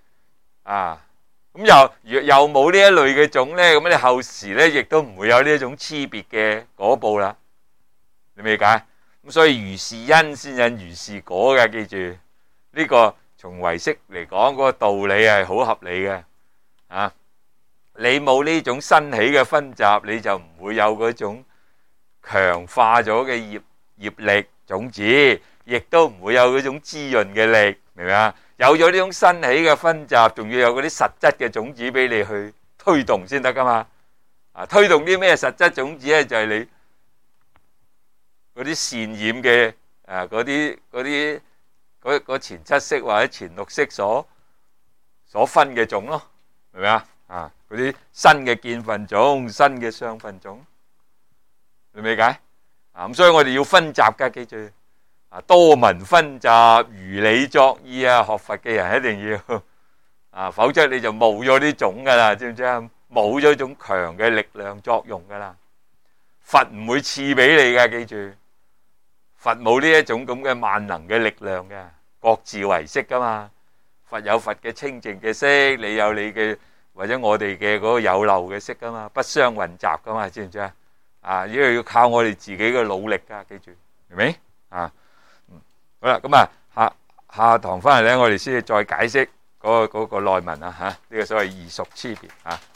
咁又冇呢一類嘅種咧，咁你後時咧亦都唔會有呢一種差別嘅果報啦，你理解？咁所以如是因先引如是果嘅，記住呢個從唯識嚟講嗰個道理係好合理嘅，你冇呢種新起嘅分集，你就唔會有嗰種強化咗嘅業力種子。亦都唔會有嗰種滋潤嘅力，明唔明啊？有咗呢種新起嘅分集，仲要有嗰啲實質嘅種子俾你去推動先得噶嘛？推動啲咩實質種子咧？就係你嗰啲善染嘅嗰前七識或者前六識所分嘅種咯，明唔明啊？嗰啲新嘅見分種、新嘅相分種，明唔理解？咁所以我哋要分集噶，記住。 多聞熏習，如理作意啊！學佛嘅人一定要否則你就冇咗呢種噶啦，知唔知啊？冇咗種強嘅力量作用噶啦。佛唔會賜俾你噶，記住，佛冇呢一種咁嘅萬能嘅力量嘅，各自為色噶嘛。佛有佛嘅清淨嘅色，你有你嘅，或者我哋嘅嗰個有漏嘅色噶嘛，不相混雜噶嘛，知唔知啊？因為要靠我哋自己嘅努力噶，記住，明唔明啊？好啦，咁下堂翻嚟咧，我哋先至再解釋嗰個內文啊，呢個所謂異熟差別啊。